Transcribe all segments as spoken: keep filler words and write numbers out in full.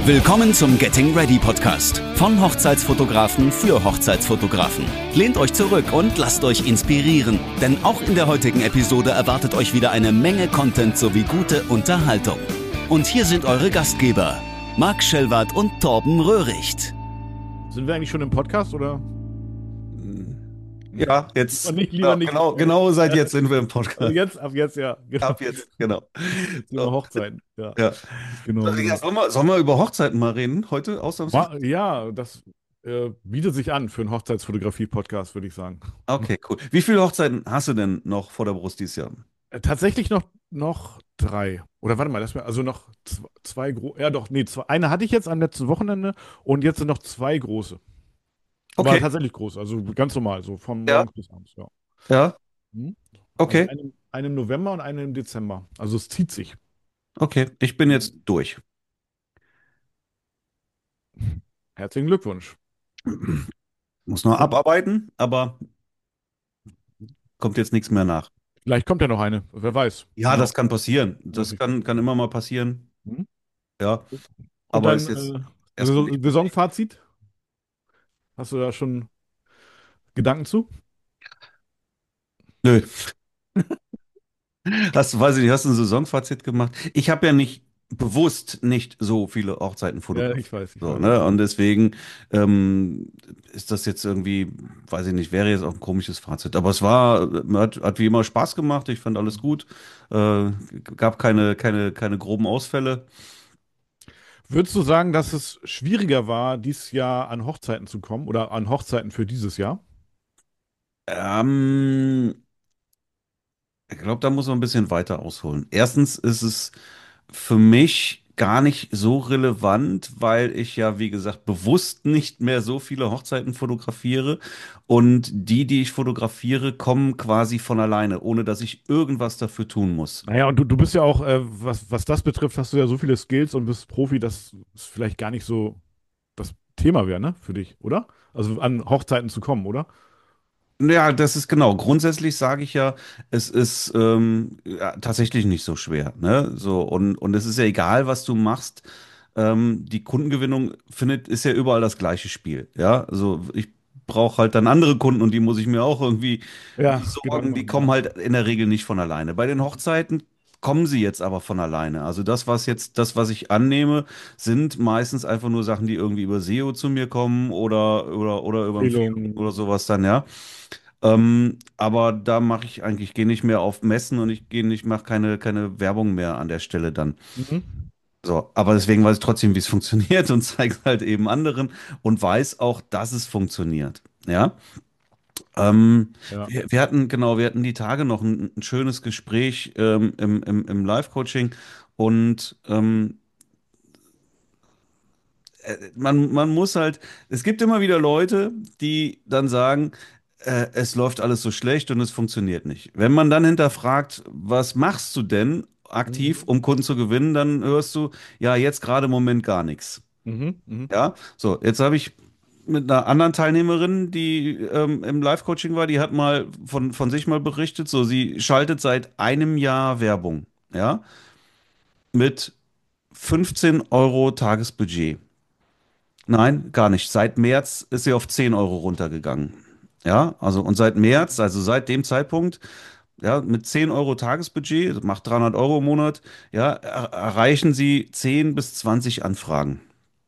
Willkommen zum Getting Ready Podcast von Hochzeitsfotografen für Hochzeitsfotografen. Lehnt euch zurück und lasst euch inspirieren, denn auch in der heutigen Episode erwartet euch wieder eine Menge Content sowie gute Unterhaltung. Und hier sind eure Gastgeber, Marc Schellwardt und Torben Röhricht. Sind wir eigentlich schon im Podcast oder? Ja, jetzt. Lieber nicht, lieber ja, nicht. Genau, genau seit jetzt sind wir im Podcast. Also jetzt, ab jetzt, ja. Genau. Ab jetzt, genau. Über Hochzeiten. Ja. Ja. Genau, Ja, genau. sollen, wir, sollen wir über Hochzeiten mal reden heute ausnahmsweise? Ma- Ja, das äh, bietet sich an für einen Hochzeitsfotografie-Podcast, würde ich sagen. Okay, cool. Wie viele Hochzeiten hast du denn noch vor der Brust dieses Jahr? Äh, tatsächlich noch, noch drei. Oder warte mal, das wär, also noch zwei, zwei große. Ja, doch, nee, zwei, eine hatte ich jetzt am letzten Wochenende und jetzt sind noch zwei große. Aber Okay. tatsächlich groß, also ganz normal, so von Ja. morgens bis abends, ja. Ja, Hm? okay, Also eine, eine im November und eine im Dezember. Also es zieht sich. okay. Ich bin jetzt durch. Herzlichen Glückwunsch. Muss noch abarbeiten, aber kommt jetzt nichts mehr nach. Vielleicht kommt ja noch eine, wer weiß. Ja, Genau. das kann passieren. Das kann, kann immer mal passieren. Hm? Ja, Und aber dein ist jetzt äh, erstmal Saison- nicht. Saisonfazit? Hast du da schon Gedanken zu? Nö. Hast, weiß ich nicht, hast du ein Saisonfazit gemacht? Ich habe ja nicht bewusst nicht so viele Hochzeiten Ja, fotografiert. ich weiß, ich So, weiß. ne? Und deswegen ähm, ist das jetzt irgendwie, weiß ich nicht, wäre jetzt auch ein komisches Fazit. Aber es war, hat, hat wie immer Spaß gemacht. Ich fand alles gut. Äh, gab keine, keine, keine groben Ausfälle. Würdest du sagen, dass es schwieriger war, dieses Jahr an Hochzeiten zu kommen oder an Hochzeiten für dieses Jahr? Ähm, ich glaube, da muss man ein bisschen weiter ausholen. Erstens ist es für mich gar nicht so relevant, weil ich ja, wie gesagt, bewusst nicht mehr so viele Hochzeiten fotografiere. Und die, die ich fotografiere, kommen quasi von alleine, ohne dass ich irgendwas dafür tun muss. Naja, und du, du bist ja auch, äh, was, was das betrifft, hast du ja so viele Skills und bist Profi, dass es vielleicht gar nicht so das Thema wäre, ne, für dich, oder? Also an Hochzeiten zu kommen, oder? Ja, das ist genau. Grundsätzlich sage ich ja, es ist ähm, ja, tatsächlich nicht so schwer, ne? So, und, und es ist ja egal, was du machst. Ähm, die Kundengewinnung findet, ist ja überall das gleiche Spiel. Ja, also ich brauche halt dann andere Kunden und die muss ich mir auch irgendwie Ja, besorgen. Gedanken Die machen, kommen ja. halt in der Regel nicht von alleine. Bei den Hochzeiten kommen sie jetzt aber von alleine. Also das, was jetzt, das, was ich annehme, sind meistens einfach nur Sachen, die irgendwie über S E O zu mir kommen oder, oder, oder über Empfehlungen oder Empfehlungen. sowas dann, ja. Ähm, aber da mache ich eigentlich, gehe nicht mehr auf Messen und ich gehe nicht, mache keine, keine Werbung mehr an der Stelle dann. Mhm. So, aber deswegen weiß ich trotzdem, wie es funktioniert und zeige es halt eben anderen und weiß auch, dass es funktioniert. Ja. Ähm, Ja. wir, wir hatten, genau, wir hatten die Tage noch ein, ein schönes Gespräch ähm, im, im, im Live-Coaching und ähm, äh, man, man muss halt, es gibt immer wieder Leute, die dann sagen, äh, es läuft alles so schlecht und es funktioniert nicht. Wenn man dann hinterfragt, was machst du denn aktiv, Mhm. um Kunden zu gewinnen, dann hörst du, ja, jetzt gerade im Moment gar nichts. Mhm. Mhm. Ja, so, jetzt habe ich mit einer anderen Teilnehmerin, die ähm, im Live-Coaching war, die hat mal von, von sich mal berichtet, so, sie schaltet seit einem Jahr Werbung, ja, mit fünfzehn Euro Tagesbudget. Nein, gar nicht. Seit März ist sie auf zehn Euro runtergegangen. Ja, also und seit März, also seit dem Zeitpunkt, ja, mit zehn Euro Tagesbudget, das macht dreihundert Euro im Monat, ja, er erreichen sie zehn bis zwanzig Anfragen.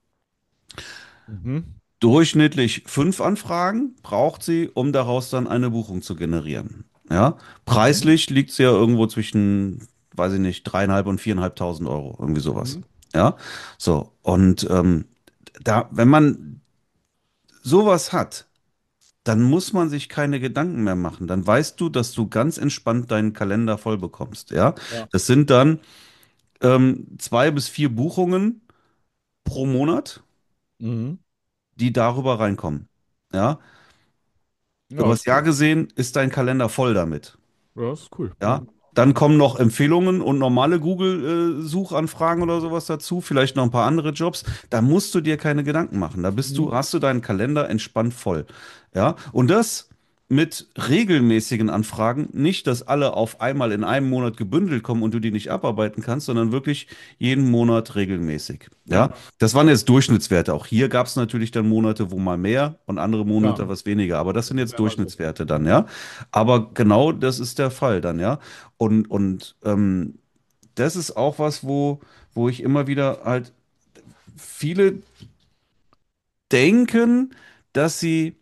Mhm. Durchschnittlich fünf Anfragen braucht sie, um daraus dann eine Buchung zu generieren. Ja, Mhm. preislich liegt sie ja irgendwo zwischen, weiß ich nicht, dreieinhalb und viereinhalbtausend Euro, irgendwie sowas. Mhm. Ja, so und ähm, da, wenn man sowas hat, dann muss man sich keine Gedanken mehr machen. Dann weißt du, dass du ganz entspannt deinen Kalender voll bekommst. Ja, Ja. das sind dann ähm, zwei bis vier Buchungen pro Monat, Mhm. die darüber reinkommen. Ja, Ja, ist übers Jahr cool. gesehen ist dein Kalender voll damit. Ja, ist cool. Ja. Ja, dann kommen noch Empfehlungen und normale Google-Suchanfragen oder sowas dazu, vielleicht noch ein paar andere Jobs. Da musst du dir keine Gedanken machen. Da bist du, Mhm. hast du deinen Kalender entspannt voll. Ja, und das mit regelmäßigen Anfragen, nicht, dass alle auf einmal in einem Monat gebündelt kommen und du die nicht abarbeiten kannst, sondern wirklich jeden Monat regelmäßig. Ja, Ja, das waren jetzt Durchschnittswerte. Auch hier gab es natürlich dann Monate, wo mal mehr und andere Monate klar. was weniger. Aber das sind Das ist jetzt ja immer so. Durchschnittswerte dann, ja. Aber genau das ist der Fall dann, ja. Und, und ähm, das ist auch was, wo, wo ich immer wieder halt viele denken, dass sie,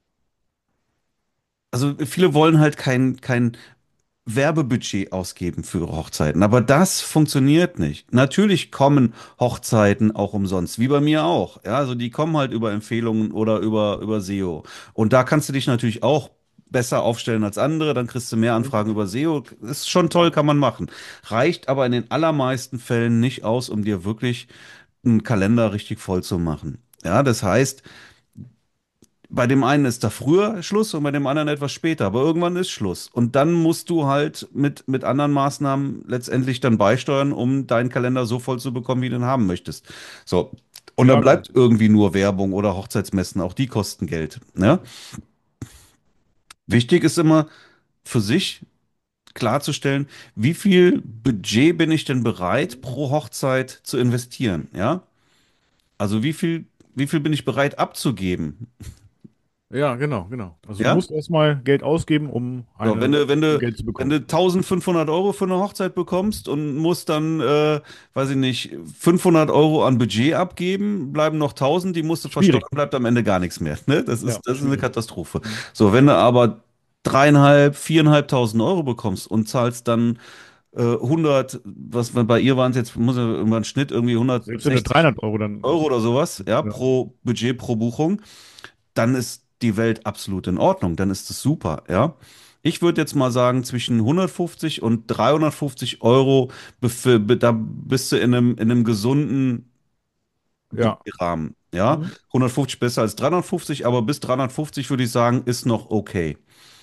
also viele wollen halt kein, kein Werbebudget ausgeben für Hochzeiten, aber das funktioniert nicht. Natürlich kommen Hochzeiten auch umsonst, wie bei mir auch. Ja, also die kommen halt über Empfehlungen oder über, über S E O. Und da kannst du dich natürlich auch besser aufstellen als andere, dann kriegst du mehr Mhm. Anfragen über S E O. Ist schon toll, kann man machen. Reicht aber in den allermeisten Fällen nicht aus, um dir wirklich einen Kalender richtig voll zu machen. Ja, das heißt, bei dem einen ist da früher Schluss und bei dem anderen etwas später, aber irgendwann ist Schluss. Und dann musst du halt mit, mit anderen Maßnahmen letztendlich dann beisteuern, um deinen Kalender so voll zu bekommen, wie du ihn haben möchtest. So. Und dann Ja, genau. bleibt irgendwie nur Werbung oder Hochzeitsmessen, auch die kosten Geld. Ne? Wichtig ist immer für sich klarzustellen, wie viel Budget bin ich denn bereit, pro Hochzeit zu investieren? Ja? Also wie viel, wie viel bin ich bereit abzugeben? Ja, genau, genau. Also du Ja? musst erstmal Geld ausgeben, um So, wenn eine, du, wenn um du, Geld zu wenn bekommen. du eintausendfünfhundert Euro für eine Hochzeit bekommst und musst dann, äh, weiß ich nicht, fünfhundert Euro an Budget abgeben, bleiben noch tausend, die musst du versteuern, Schwierig. bleibt am Ende gar nichts mehr. Ne? Das Ja, ist, das ist eine schwierig. Katastrophe. Mhm. So, wenn du aber dreieinhalb, viereinhalbtausend Euro bekommst und zahlst dann äh, hundert, was bei ihr waren es jetzt, muss ja über einen Schnitt irgendwie Selbst wenn du hundertsechzig dreihundert Euro dann. Euro oder sowas, ja, Ja. pro Budget, pro Buchung, dann ist die Welt absolut in Ordnung, dann ist es super, ja. Ich würde jetzt mal sagen, zwischen hundertfünfzig und dreihundertfünfzig Euro, bef- be- da bist du in einem, in einem gesunden Ja. Budgetrahmen, ja. Mhm. hundertfünfzig besser als dreihundertfünfzig, aber bis dreihundertfünfzig würde ich sagen, ist noch okay.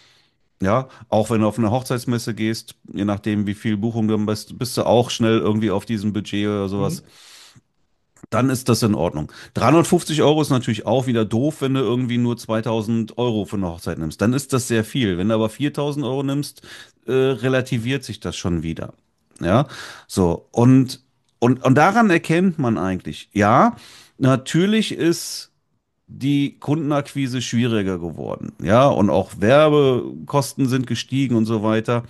Ja, auch wenn du auf eine Hochzeitsmesse gehst, je nachdem, wie viel Buchung du bist, bist du auch schnell irgendwie auf diesem Budget oder sowas. Mhm. Dann ist das in Ordnung. dreihundertfünfzig Euro ist natürlich auch wieder doof, wenn du irgendwie nur zweitausend Euro für eine Hochzeit nimmst. Dann ist das sehr viel. Wenn du aber viertausend Euro nimmst, äh, relativiert sich das schon wieder. Ja, so. Und, und, und daran erkennt man eigentlich, ja, natürlich ist die Kundenakquise schwieriger geworden. Ja, und auch Werbekosten sind gestiegen und so weiter.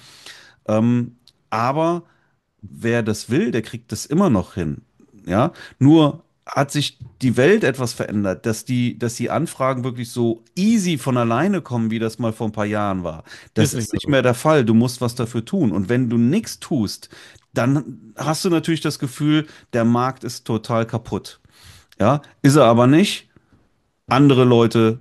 Ähm, aber wer das will, der kriegt das immer noch hin. Ja, nur hat sich die Welt etwas verändert, dass die, dass die Anfragen wirklich so easy von alleine kommen, wie das mal vor ein paar Jahren war. Das Ist nicht ist mehr nicht so. mehr der Fall. Du musst was dafür tun. Und wenn du nichts tust, dann hast du natürlich das Gefühl, der Markt ist total kaputt. Ja, ist er aber nicht. Andere Leute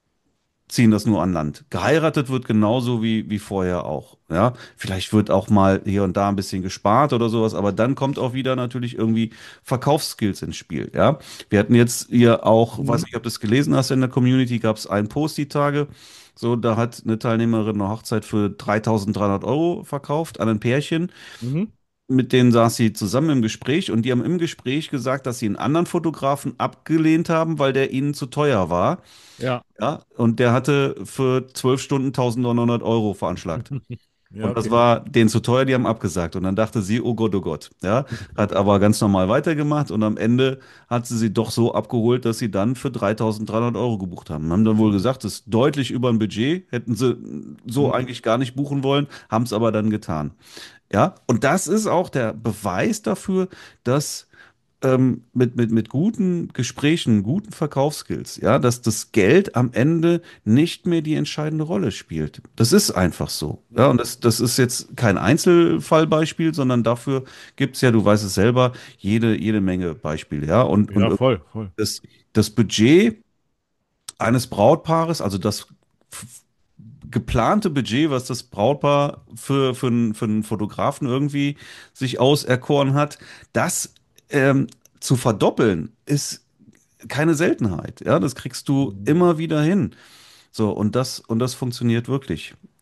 ziehen das nur an Land. Geheiratet wird genauso wie, wie vorher auch. Ja, vielleicht wird auch mal hier und da ein bisschen gespart oder sowas, aber dann kommt auch wieder natürlich irgendwie Verkaufsskills ins Spiel. Ja, wir hatten jetzt hier auch, weiß Mhm. nicht, ob du das gelesen hast in der Community, gab es einen Post die Tage. So, da hat eine Teilnehmerin eine Hochzeit für dreitausenddreihundert Euro verkauft an ein Pärchen. Mhm. Mit denen saß sie zusammen im Gespräch und die haben im Gespräch gesagt, dass sie einen anderen Fotografen abgelehnt haben, weil der ihnen zu teuer war. Ja. Ja, und der hatte für zwölf Stunden eintausendneunhundert Euro veranschlagt. Ja, Und das okay. war denen zu teuer, die haben abgesagt. Und dann dachte sie, oh Gott, oh Gott. Ja, hat aber ganz normal weitergemacht und am Ende hat sie sie doch so abgeholt, dass sie dann für dreitausenddreihundert Euro gebucht haben. Haben dann wohl gesagt, das ist deutlich über ein Budget, hätten sie so Mhm. eigentlich gar nicht buchen wollen, haben es aber dann getan. Ja, und das ist auch der Beweis dafür, dass ähm, mit, mit, mit guten Gesprächen, guten Verkaufsskills, ja, dass das Geld am Ende nicht mehr die entscheidende Rolle spielt. Das ist einfach so. Ja, und das, das ist jetzt kein Einzelfallbeispiel, sondern dafür gibt es ja, du weißt es selber, jede, jede Menge Beispiele, ja. Und, Ja, und voll, voll. das, das Budget eines Brautpaares, also das f- geplante Budget, was das Brautpaar für, für, einen- für einen Fotografen irgendwie sich auserkoren hat, das ähm, zu verdoppeln, ist keine Seltenheit. Ja, das kriegst du Mhm. immer wieder hin. So, und das, und das funktioniert wirklich.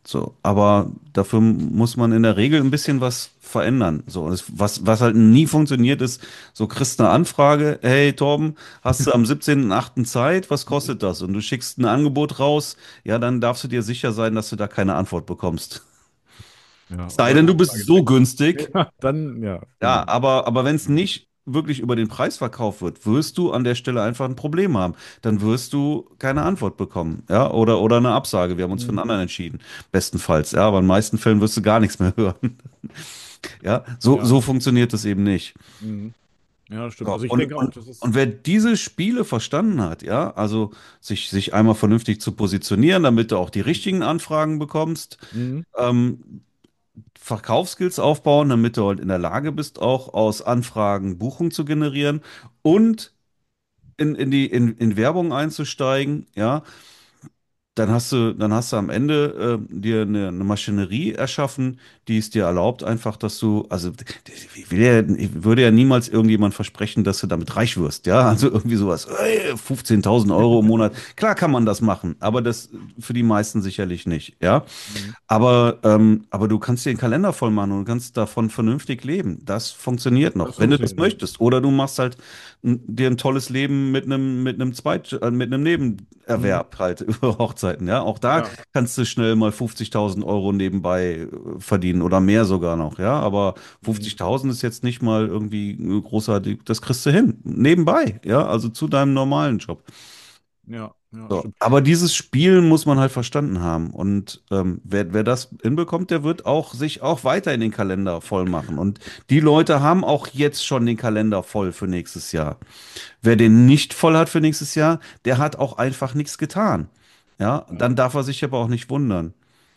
So, aber dafür muss man in der Regel ein bisschen was verändern. So, das, was, was halt nie funktioniert ist, so kriegst eine Anfrage, hey Torben, hast du am siebzehnten achten Zeit? Was kostet das? Und du schickst ein Angebot raus, ja, dann darfst du dir sicher sein, dass du da keine Antwort bekommst. Ja, Sei oder denn, eine du bist Absage so direkt. günstig. Ja, dann, ja, Ja, genau. aber, aber wenn es nicht wirklich über den Preis verkauft wird, wirst du an der Stelle einfach ein Problem haben. Dann wirst du keine Antwort bekommen, ja, oder, oder eine Absage. Wir haben uns für einen Mhm. anderen entschieden. Bestenfalls, ja, aber in den meisten Fällen wirst du gar nichts mehr hören. Ja, so, Ja. so funktioniert es eben nicht. Mhm. Ja, das stimmt. So, Also ich und, denke auch, und, das ist. und wer diese Spiele verstanden hat, ja, also sich, sich einmal vernünftig zu positionieren, damit du auch die richtigen Anfragen bekommst, Mhm. ähm, Verkaufsskills aufbauen, damit du halt in der Lage bist, auch aus Anfragen Buchung zu generieren und in, in die in, in Werbung einzusteigen, ja, dann hast du, dann hast du am Ende äh, dir eine, eine Maschinerie erschaffen, die es dir erlaubt, einfach, dass du, also ich, will ja, ich würde ja niemals irgendjemand versprechen, dass du damit reich wirst, ja, also irgendwie sowas, ey, fünfzehntausend Euro im Monat, klar kann man das machen, aber das für die meisten sicherlich nicht, ja. Mhm. Aber, ähm, aber du kannst dir den Kalender voll machen und du kannst davon vernünftig leben. Das funktioniert Das noch, wenn du das funktioniert, ja. möchtest. Oder du machst halt n- dir ein tolles Leben mit einem, mit einem Zweit, äh, mit einem Mhm. Nebenerwerb halt über Hochzeiten, ja. Auch da Ja. kannst du schnell mal fünfzigtausend Euro nebenbei äh, verdienen oder mehr sogar noch, ja. Aber Mhm. fünfzigtausend ist jetzt nicht mal irgendwie äh, großartig, das kriegst du hin. Nebenbei, ja. Also zu deinem normalen Job. Ja, ja, So. stimmt. Aber dieses Spiel muss man halt verstanden haben. Und ähm, wer, wer das hinbekommt, der wird auch sich auch weiter in den Kalender voll machen. Und die Leute haben auch jetzt schon den Kalender voll für nächstes Jahr. Wer den nicht voll hat für nächstes Jahr, der hat auch einfach nichts getan. Ja, Ja. dann darf er sich aber auch nicht wundern.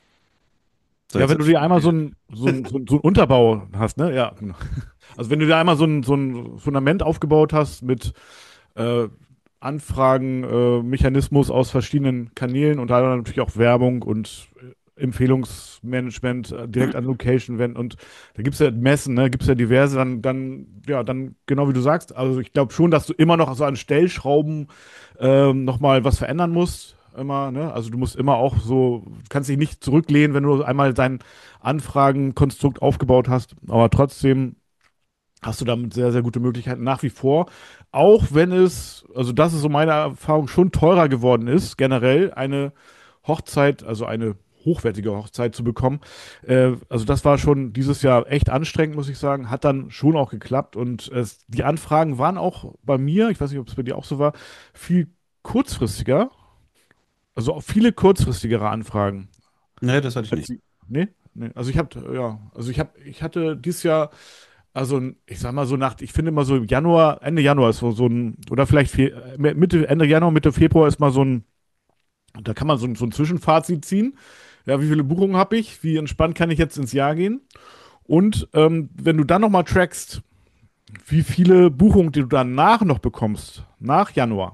So, Ja, jetzt wenn hab du ich dir schon einmal so geredet. ein, so ein, so ein, so ein Unterbau hast, ne? Ja, genau. Also wenn du dir einmal so ein, so ein Fundament aufgebaut hast mit äh, Anfragen, äh, Mechanismus aus verschiedenen Kanälen und da dann natürlich auch Werbung und äh, Empfehlungsmanagement äh, direkt an Location wenden und da gibt es ja Messen, ne, gibt es ja diverse, dann, dann, ja, dann genau wie du sagst, also ich glaube schon, dass du immer noch so an Stellschrauben ähm, nochmal was verändern musst. Immer, ne? Also du musst immer auch so, kannst dich nicht zurücklehnen, wenn du einmal dein Anfragenkonstrukt aufgebaut hast, aber trotzdem hast du damit sehr, sehr gute Möglichkeiten nach wie vor. Auch wenn es, also das ist so meine Erfahrung, schon teurer geworden ist, generell eine Hochzeit, also eine hochwertige Hochzeit zu bekommen. Äh, also das war schon dieses Jahr echt anstrengend, muss ich sagen. Hat dann schon auch geklappt und es, die Anfragen waren auch bei mir, ich weiß nicht, ob es bei dir auch so war, viel kurzfristiger, also auch viele kurzfristigere Anfragen. Nee, das hatte ich Als nicht. die, nee, nee. Also ich habe, ja, also ich habe, ich hatte dieses Jahr also, ein- ich sag mal so nach, ich finde immer so im Januar, Ende Januar ist so, so ein, oder vielleicht Fe äh, Mitte, Ende Januar, Mitte Februar ist mal so ein, da kann man so ein, so ein Zwischenfazit ziehen. Ja, wie viele Buchungen habe ich? Wie entspannt kann ich jetzt ins Jahr gehen? Und ähm, wenn du dann nochmal trackst, wie viele Buchungen, die du danach noch bekommst, nach Januar,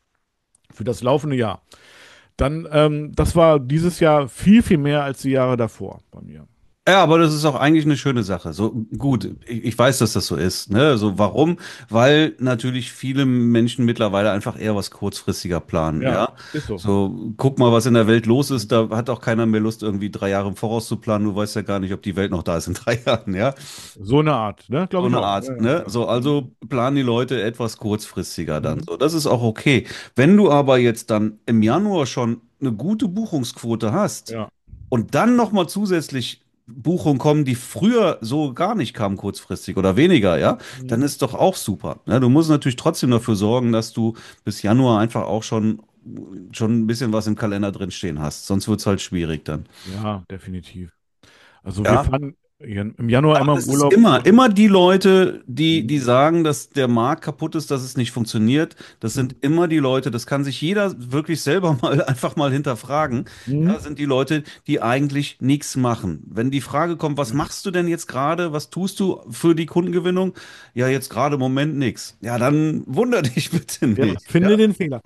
für das laufende Jahr, dann, ähm, das war dieses Jahr viel, viel mehr als die Jahre davor bei mir. Ja, aber das ist auch eigentlich eine schöne Sache. So gut, Mhm. ich, ich weiß, dass das so ist. Ne? So warum? Weil natürlich viele Menschen mittlerweile einfach eher was kurzfristiger planen. Ja, Ja, ist so. so guck mal, was in der Welt los ist. Da hat auch keiner mehr Lust, irgendwie drei Jahre im Voraus zu planen. Du weißt ja gar nicht, ob die Welt noch da ist in drei Jahren. Ja, So eine Art, ne? so Glaube ich eine auch. Ja, Art. ja, Ne? ja. So Mhm. also planen die Leute etwas kurzfristiger dann. Mhm. So, das ist auch okay. Wenn du aber jetzt dann im Januar schon eine gute Buchungsquote hast Ja. und dann nochmal zusätzlich Buchungen kommen, die früher so gar nicht kamen, kurzfristig oder weniger, ja, dann Mhm. ist doch auch super. Ja, du musst natürlich trotzdem dafür sorgen, dass du bis Januar einfach auch schon, schon ein bisschen was im Kalender drin stehen hast. Sonst wird es halt schwierig dann. Ja, definitiv. Also wir Ja, fahren ja im Januar immer im das ist Urlaub immer, und immer die Leute, die, mhm. die sagen, dass der Markt kaputt ist, dass es nicht funktioniert. Das sind Mhm. immer die Leute, das kann sich jeder wirklich selber mal einfach mal hinterfragen. Mhm. Ja, sind die Leute, die eigentlich nichts machen. Wenn die Frage kommt, was Ja, machst du denn jetzt gerade? Was tust du für die Kundengewinnung? Ja, jetzt gerade im Moment nichts. Ja, dann wunder dich bitte ja, nicht. Ja. finde den Fehler.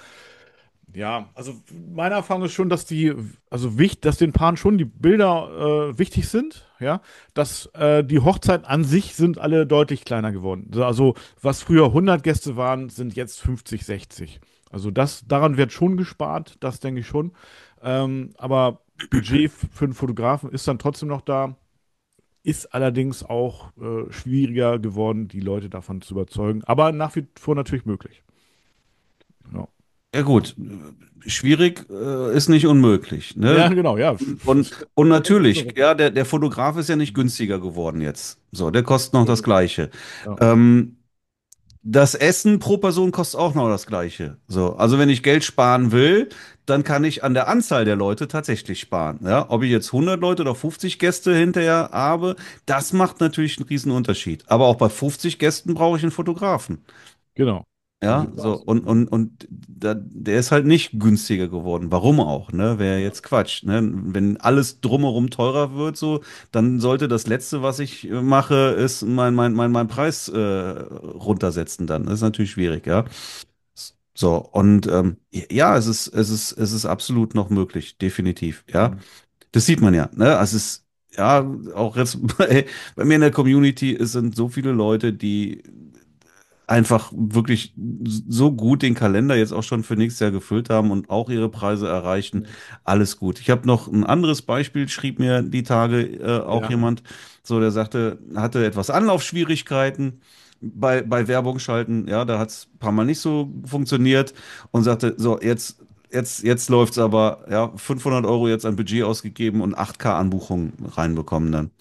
Ja, also meine Erfahrung ist schon, dass die, also wichtig, dass den Paaren schon die Bilder äh, wichtig sind, ja, dass äh, die Hochzeiten an sich sind alle deutlich kleiner geworden. Also was früher hundert Gäste waren, sind jetzt fünfzig, sechzig. Also das, daran wird schon gespart, das denke ich schon. Ähm, aber Budget f- für einen Fotografen ist dann trotzdem noch da, ist allerdings auch äh, schwieriger geworden, die Leute davon zu überzeugen, aber nach wie vor natürlich möglich. Ja, Ja gut, schwierig äh, ist nicht unmöglich, ja ne? genau, ja. Und, und natürlich, ja, der, der Fotograf ist ja nicht günstiger geworden jetzt. So, der kostet noch das Gleiche. Ja, Ähm, Das Essen pro Person kostet auch noch das Gleiche. So, also wenn ich Geld sparen will, dann kann ich an der Anzahl der Leute tatsächlich sparen. Ja, ob ich jetzt hundert Leute oder fünfzig Gäste hinterher habe, das macht natürlich einen riesen Unterschied. Aber auch bei fünfzig Gästen brauche ich einen Fotografen. genau. Ja, so, und, und, und da, der ist halt nicht günstiger geworden. Warum auch, ne? Wäre jetzt Quatsch, ne? Wenn alles drumherum teurer wird, so, dann sollte das Letzte, was ich äh, mache, ist mein, mein, mein, mein Preis äh, runtersetzen dann. Das ist natürlich schwierig, ja. So, und ähm, ja, es ist, es ist, es ist absolut noch möglich, definitiv, ja. Mhm. Das sieht man ja, ne? Also es ist, ja, auch jetzt bei, bei mir in der Community, es sind so viele Leute, die einfach wirklich so gut den Kalender jetzt auch schon für nächstes Jahr gefüllt haben und auch ihre Preise erreichen. Alles gut. Ich habe noch ein anderes Beispiel, schrieb mir die Tage äh, auch Ja, jemand, so der sagte, hatte etwas Anlaufschwierigkeiten bei, bei Werbung schalten. Ja, da hat es ein paar Mal nicht so funktioniert und sagte, so, jetzt. Jetzt, jetzt läuft's aber, ja, fünfhundert Euro jetzt an Budget ausgegeben und acht K Anbuchungen reinbekommen dann.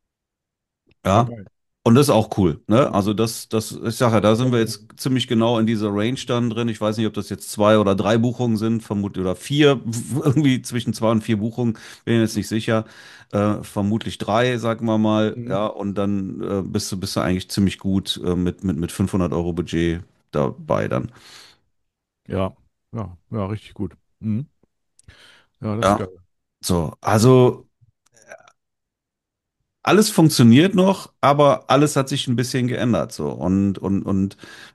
ja, Ja, geil. und das ist auch cool, ne? Also das, das, ich sage ja, da sind wir jetzt ziemlich genau in dieser Range dann drin. Ich weiß nicht, ob das jetzt zwei oder drei Buchungen sind, vermutlich, oder vier, irgendwie zwischen zwei und vier Buchungen, bin ich jetzt nicht sicher. Äh, vermutlich drei, sagen wir mal, Mhm. ja, und dann äh, bist du, bist du eigentlich ziemlich gut äh, mit, mit, mit fünfhundert Euro Budget dabei dann. Ja, ja, ja, richtig gut. Mhm. Ja, das ist Ja, geil. so, also alles funktioniert noch, aber alles hat sich ein bisschen geändert, so, und, und, und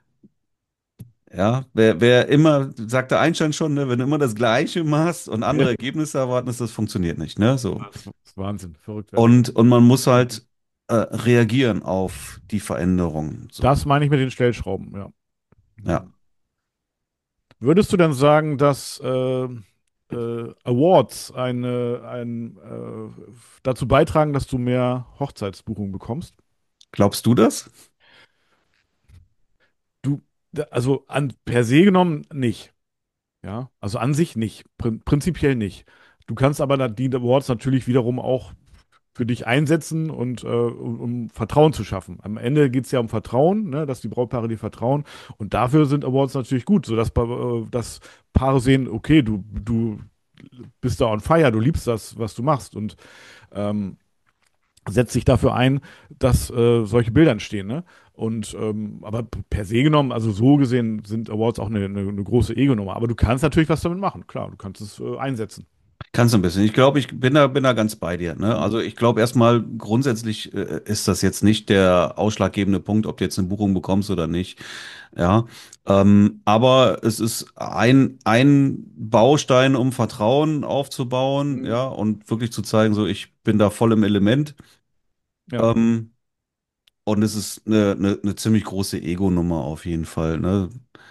ja, wer, wer immer, sagte Einstein schon, ne, wenn du immer das Gleiche machst und Ja, andere Ergebnisse erwarten, ist das funktioniert nicht, ne? So. das ist Wahnsinn, verrückt werden. Und, und man muss halt äh, reagieren auf die Veränderungen. So. Das meine ich mit den Stellschrauben, ja. Ja. Würdest du denn sagen, dass äh, äh, Awards eine, ein, äh, dazu beitragen, dass du mehr Hochzeitsbuchungen bekommst? Glaubst du das? Du, da- also an per se genommen nicht. Ja, also an sich nicht, prin prinzipiell nicht. Du kannst aber da die Awards natürlich wiederum auch für dich einsetzen und äh, um, um Vertrauen zu schaffen. Am Ende geht es ja um Vertrauen, ne, dass die Brautpaare dir vertrauen. Und dafür sind Awards natürlich gut, sodass äh, dass Paare sehen, okay, du, du bist da on fire, du liebst das, was du machst und ähm, setzt sich dafür ein, dass äh, solche Bilder entstehen. Ne? Und ähm, aber per se genommen, also so gesehen, sind Awards auch eine, eine, eine große Ego-Nummer. Aber du kannst natürlich was damit machen, klar, du kannst es äh, einsetzen. Kannst du ein bisschen. Ich glaube, ich bin da, bin da ganz bei dir. Ne? Mhm. Also ich glaube erstmal grundsätzlich äh, ist das jetzt nicht der ausschlaggebende Punkt, ob du jetzt eine Buchung bekommst oder nicht. Ja. Ähm, aber es ist ein, ein Baustein, um Vertrauen aufzubauen, Mhm. ja, und wirklich zu zeigen, so ich bin da voll im Element. Ja. Ähm, und es ist eine, eine, eine ziemlich große Ego-Nummer auf jeden Fall. Ne?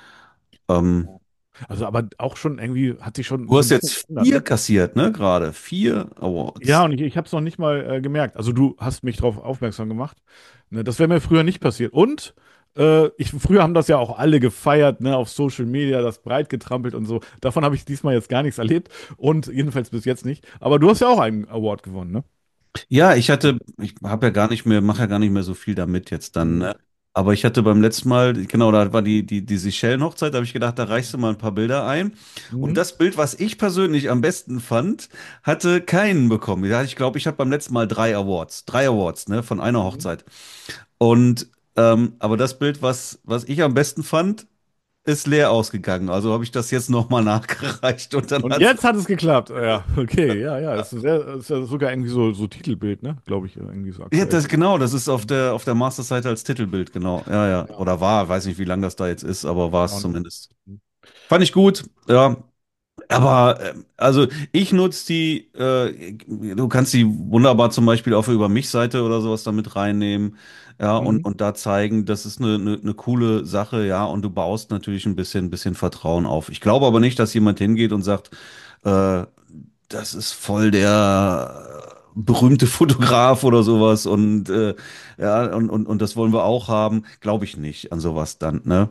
Ähm, Also, aber auch schon irgendwie hat sich schon du so ein hast bisschen jetzt geändert, vier ne? kassiert, ne? Gerade vier Ja, Awards. und ich, ich habe es noch nicht mal äh, gemerkt. Also du hast mich darauf aufmerksam gemacht. Ne, das wäre mir früher nicht passiert. Und äh, ich, früher haben das ja auch alle gefeiert, ne, auf Social Media, das breit getrampelt und so. Davon habe ich diesmal jetzt gar nichts erlebt und jedenfalls bis jetzt nicht. Aber du hast ja auch einen Award gewonnen, ne? Ja, ich hatte, ich habe ja gar nicht mehr, mache ja gar nicht mehr so viel damit jetzt dann, Mhm. ne? Aber ich hatte beim letzten Mal, genau, da war die, die, die Seychellen-Hochzeit, da habe ich gedacht, da reichst du mal ein paar Bilder ein. Und Mhm. das Bild, was ich persönlich am besten fand, hatte keinen bekommen. Ja, ich glaube, ich habe beim letzten Mal drei Awards, drei Awards, ne, von einer Mhm. Hochzeit. Und, ähm, aber das Bild, was, was ich am besten fand, ist leer ausgegangen. Also habe ich das jetzt nochmal nachgereicht und dann Und hat's. jetzt hat es geklappt. Ja, okay, ja, ja. Das ist, sehr, ist ja sogar irgendwie so, so Titelbild, ne? Glaube ich, irgendwie so Ja, aktuell. das genau, das ist auf der auf der Masterseite als Titelbild, genau. Ja, ja. Ja, Oder war, weiß nicht, wie lang das da jetzt ist, aber war keine es Ahnung. zumindest. Fand ich gut, ja. Aber ähm, also ich nutze die, äh, du kannst die wunderbar zum Beispiel auf der Über mich-Seite oder sowas damit reinnehmen, ja, und, Mhm. und da zeigen, das ist eine, eine, eine coole Sache, ja, und du baust natürlich ein bisschen, bisschen Vertrauen auf. Ich glaube aber nicht, dass jemand hingeht und sagt, äh, das ist voll der berühmte Fotograf oder sowas und äh, ja, und, und, und das wollen wir auch haben. Glaube ich nicht an sowas dann, ne?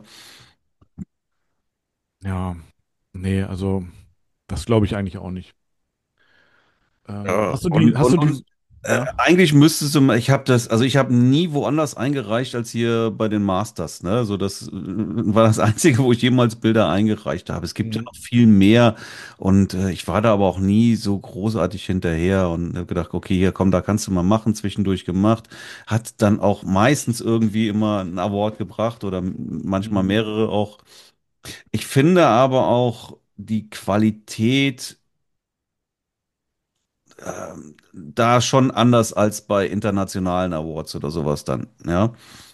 Ja, nee, also das glaube ich eigentlich auch nicht. Ähm, Ja, hast du die, und, hast du und, und die, äh, ja, eigentlich müsstest du mal, ich habe das, also ich habe nie woanders eingereicht als hier bei den Masters, ne? So, das äh, war das Einzige, wo ich jemals Bilder eingereicht habe. Es gibt ja mhm. noch viel mehr und äh, ich war da aber auch nie so großartig hinterher und habe gedacht, okay, hier komm, da kannst du mal machen, zwischendurch gemacht. Hat dann auch meistens irgendwie immer einen Award gebracht oder manchmal Mhm. mehrere auch. Ich finde aber auch die Qualität ähm, da schon anders als bei internationalen Awards oder sowas dann, ja.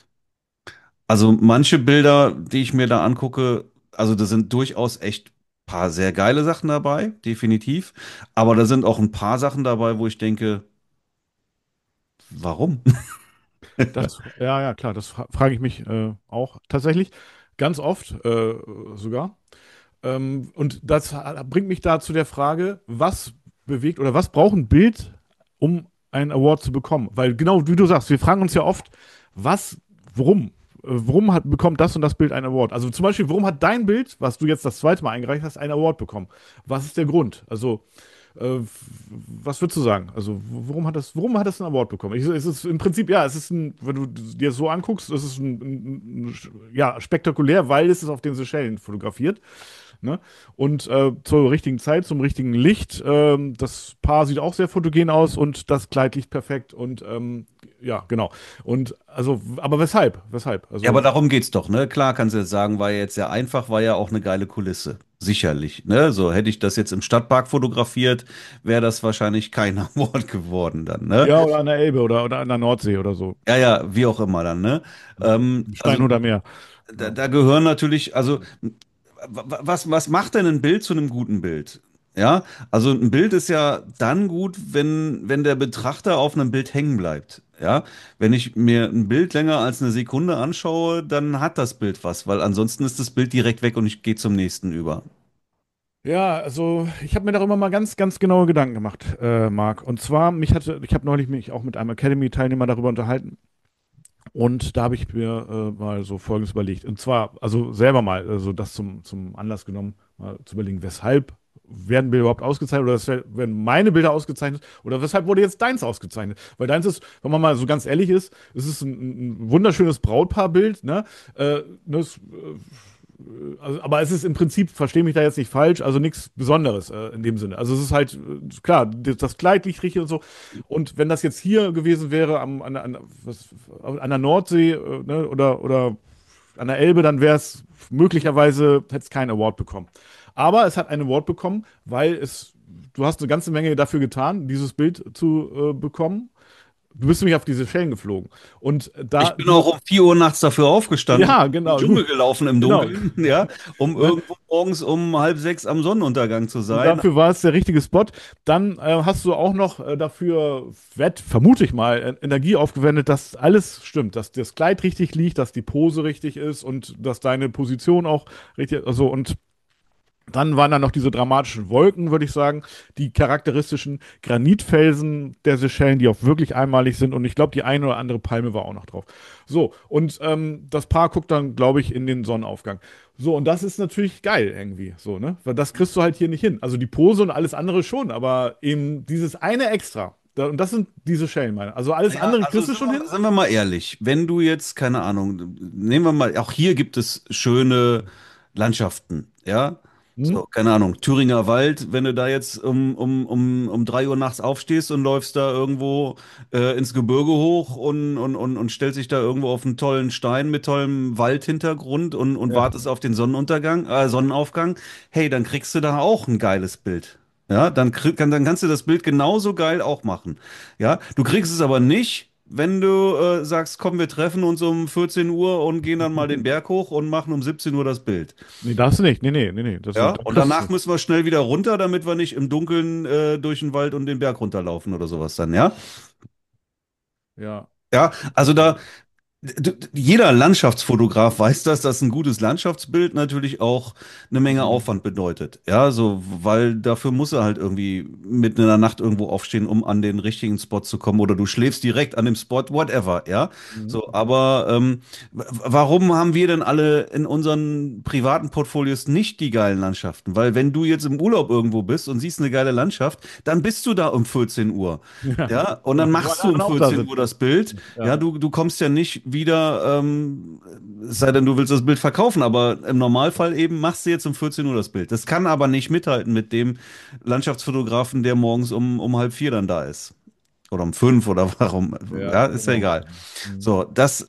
Also manche Bilder, die ich mir da angucke, also da sind durchaus echt paar sehr geile Sachen dabei, definitiv. Aber da sind auch ein paar Sachen dabei, wo ich denke, warum? Das, ja, ja, klar, das fra frage ich mich äh, auch tatsächlich ganz oft äh, sogar. Ähm, und das ha- bringt mich da zu der Frage, was bewegt oder was braucht ein Bild, um einen Award zu bekommen? Weil genau wie du sagst, wir fragen uns ja oft, was, warum? Äh, Warum hat, bekommt das und das Bild einen Award? Also zum Beispiel, warum hat dein Bild, was du jetzt das zweite Mal eingereicht hast, einen Award bekommen? Was ist der Grund? Also äh, was würdest du sagen? Also, warum hat das, warum hat das einen Award bekommen? Ich, es ist im Prinzip, ja, es ist ein, wenn du dir das so anguckst, es ist ein, ein, ein, ja, spektakulär, weil es ist auf den Seychellen fotografiert. Ne? Und äh, zur richtigen Zeit, zum richtigen Licht. Ähm, das Paar sieht auch sehr fotogen aus und das Kleid liegt perfekt. Und ähm, ja, genau. Und also, aber weshalb? Weshalb? Ja, aber Also, darum geht's doch, ne? Klar kannst du jetzt sagen, war ja jetzt sehr einfach, war ja auch eine geile Kulisse. Sicherlich, ne? So hätte ich das jetzt im Stadtpark fotografiert, wäre das wahrscheinlich kein Award geworden dann, ne? ja, oder an der Elbe oder, oder an der Nordsee oder so. Ja, ja, wie auch immer dann, ne? Ähm, Im also Steinhuder Meer. da, Ja. da gehören natürlich, also wa- was, was macht denn ein Bild zu einem guten Bild? Ja, also ein Bild ist ja dann gut, wenn, wenn der Betrachter auf einem Bild hängen bleibt. Ja, wenn ich mir ein Bild länger als eine Sekunde anschaue, dann hat das Bild was, weil ansonsten ist das Bild direkt weg und ich gehe zum nächsten über. Ja, also ich habe mir darüber mal ganz, ganz genaue Gedanken gemacht, äh, Marc. Und zwar, mich hatte, ich habe neulich mich auch mit einem Academy-Teilnehmer darüber unterhalten. Und da habe ich mir äh, mal so Folgendes überlegt. Und zwar, also selber mal, also das zum, zum Anlass genommen, mal zu überlegen, weshalb werden Bilder überhaupt ausgezeichnet oder weshalb werden meine Bilder ausgezeichnet oder weshalb wurde jetzt deins ausgezeichnet? Weil deins ist, wenn man mal so ganz ehrlich ist, es ist ein, ein wunderschönes Brautpaarbild, ne? Äh, das, äh, also, aber es ist im Prinzip, verstehe mich da jetzt nicht falsch, also nichts Besonderes äh, in dem Sinne. Also es ist halt, äh, klar, das, das Kleid liegt richtig und so. Und wenn das jetzt hier gewesen wäre am, an, an, was, an der Nordsee äh, ne, oder, oder an der Elbe, dann wäre es möglicherweise, hätte es keinen Award bekommen. Aber es hat einen Award bekommen, weil es, du hast eine ganze Menge dafür getan, dieses Bild zu äh, bekommen. Du bist nämlich auf diese Schellen geflogen. Und Ich da, bin auch dieses, um vier Uhr nachts dafür aufgestanden, ja, im genau, du, Dschungel gelaufen im genau. Dunkeln, ja, um Ne? irgendwo morgens um halb sechs am Sonnenuntergang zu Und sein. dafür war es der richtige Spot. Dann äh, hast du auch noch äh, dafür, wett, vermute ich mal, äh, Energie aufgewendet, dass alles stimmt, dass das Kleid richtig liegt, dass die Pose richtig ist und dass deine Position auch richtig, also und dann waren da noch diese dramatischen Wolken, würde ich sagen, die charakteristischen Granitfelsen der Seychellen, die auch wirklich einmalig sind. Und ich glaube, die eine oder andere Palme war auch noch drauf. So, und ähm, das Paar guckt dann, glaube ich, in den Sonnenaufgang. So, und das ist natürlich geil irgendwie, so, ne? Weil das kriegst du halt hier nicht hin. Also die Pose und alles andere schon, aber eben dieses eine extra. Da, und das sind diese Schellen, meine. Also alles Ja, andere also kriegst du sind schon hin. wir, sind wir mal ehrlich, wenn du jetzt, keine Ahnung, nehmen wir mal, auch hier gibt es schöne Landschaften, ja. Hm? So, keine Ahnung, Thüringer Wald, wenn du da jetzt um, um, um, um drei Uhr nachts aufstehst und läufst da irgendwo äh, ins Gebirge hoch und, und, und, und stellst dich da irgendwo auf einen tollen Stein mit tollem Waldhintergrund und, und Ja. wartest auf den Sonnenuntergang, äh, Sonnenaufgang, hey, dann kriegst du da auch ein geiles Bild. Ja, dann, krieg, kann, dann kannst du das Bild genauso geil auch machen. Ja, du kriegst es aber nicht, wenn du äh, sagst, komm, wir treffen uns um vierzehn Uhr und gehen dann mal den Berg hoch und machen um siebzehn Uhr das Bild. Nee, darfst du nicht. Nee, nee, nee, nee. Das, Ja, das und kriegst du danach nicht. müssen wir schnell wieder runter, damit wir nicht im Dunkeln äh, durch den Wald und den Berg runterlaufen oder sowas dann, ja? Ja. Ja, also da, Du- Jeder Landschaftsfotograf weiß das, dass ein gutes Landschaftsbild natürlich auch eine Menge Mhm. Aufwand bedeutet. Ja, so, weil dafür muss er halt irgendwie mitten in der Nacht irgendwo aufstehen, um an den richtigen Spot zu kommen. Oder du schläfst direkt an dem Spot, whatever, ja. Mhm. So, aber ähm, w- warum haben wir denn alle in unseren privaten Portfolios nicht die geilen Landschaften? Weil wenn du jetzt im Urlaub irgendwo bist und siehst eine geile Landschaft, dann bist du da um vierzehn Uhr. Ja, Ja, und ja, dann wo machst alle du um anderen auch da vierzehn sind. Uhr das Bild. Ja, Ja, du, du kommst ja nicht wieder, ähm, es sei denn, du willst das Bild verkaufen, aber im Normalfall eben machst du jetzt um vierzehn Uhr das Bild. Das kann aber nicht mithalten mit dem Landschaftsfotografen, der morgens um, um halb vier dann da ist. Oder um fünf oder warum. ja, Ja, ist ja genau. egal. Mhm. So, das,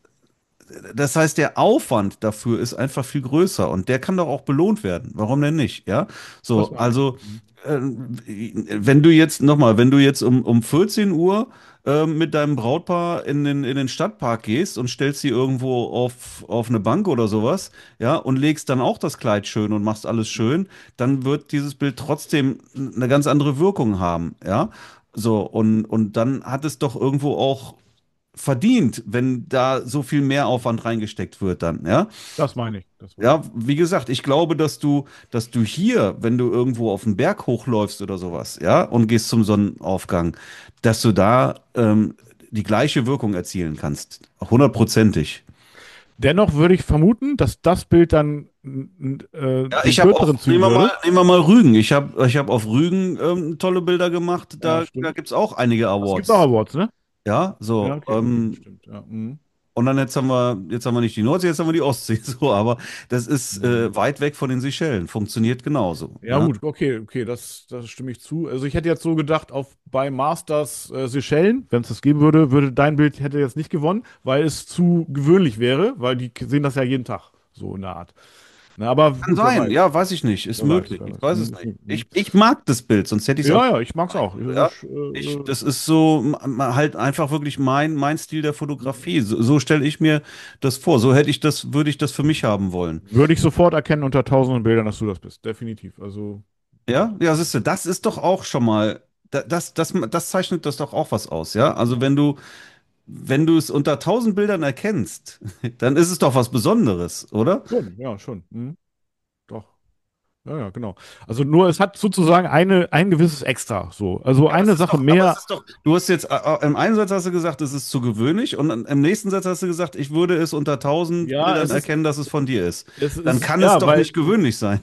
das heißt, der Aufwand dafür ist einfach viel größer und der kann doch auch belohnt werden. Warum denn nicht? Ja, Das so, meine ich. also, Mhm. äh, wenn du jetzt, nochmal, wenn du jetzt um, um vierzehn Uhr äh, mit deinem Brautpaar in den, in den Stadtpark gehst und stellst sie irgendwo auf, auf eine Bank oder sowas, ja, und legst dann auch das Kleid schön und machst alles schön, dann wird dieses Bild trotzdem eine ganz andere Wirkung haben, ja. So, und, und dann hat es doch irgendwo auch verdient, wenn da so viel Mehraufwand reingesteckt wird dann, ja. Das meine ich. Das meine Ja, ich. wie gesagt, ich glaube, dass du, dass du hier, wenn du irgendwo auf den Berg hochläufst oder sowas, ja, und gehst zum Sonnenaufgang, dass du da ähm, die gleiche Wirkung erzielen kannst. Hundertprozentig. Dennoch würde ich vermuten, dass das Bild dann n- äh, Ja, den ich habe kürzeren auf, nehmen ziehen wir mal, würde. nehmen wir mal Rügen. Ich habe ich hab auf Rügen ähm, tolle Bilder gemacht. Ja, Da, da stimmt. gibt es auch einige Das gibt auch Awards. Awards, ne? Ja, Ja, so. okay, okay, Ähm, stimmt. Ja, mhm. Und dann jetzt haben wir, jetzt haben wir nicht die Nordsee, jetzt haben wir die Ostsee. So, aber das ist Mhm. äh, weit weg von den Seychellen. Funktioniert genauso. Ja, Ja, gut, okay, okay, das, das stimme ich zu. Also ich hätte jetzt so gedacht, auf bei Masters äh, Seychellen, wenn es das geben würde, würde dein Bild hätte jetzt nicht gewonnen, weil es zu gewöhnlich wäre, weil die sehen das ja jeden Tag, so in der Art. Na, aber kann gut, wer sein. weiß. Ja, weiß ich nicht. Ist Wer weiß, möglich. wer Ich weiß. weiß es Hm, nicht. hm, hm. Ich, ich mag das Bild, sonst hätte ich es auch Ja, ja, nicht ich mag's auch. gezeigt. So, ja? Ich, Ich, äh, das ist so m- m- halt einfach wirklich mein, mein Stil der Fotografie. So, so stelle ich mir das vor. So hätte ich das, würde ich das für mich haben wollen. würde ich sofort erkennen unter tausenden Bildern, dass du das bist. Definitiv. Also, Ja, ja, siehst du, das ist doch auch schon mal, da- das, das, das zeichnet das doch auch was aus, ja? Also ja, wenn du, wenn du es unter tausend Bildern erkennst, dann ist es doch was Besonderes, oder? schon, ja, schon. Hm, doch. Ja, ja, genau. Also nur, es hat sozusagen eine, ein gewisses Extra, so. Also Ja, aber es eine ist Sache doch, aber es mehr. ist doch, du hast jetzt, äh, äh, im einen Satz hast du gesagt, es ist zu gewöhnlich und im nächsten Satz hast du gesagt, ich würde es unter tausend Ja, Bildern es ist, erkennen, dass es von dir ist. es Dann ist, kann es ja, doch weil, nicht gewöhnlich sein.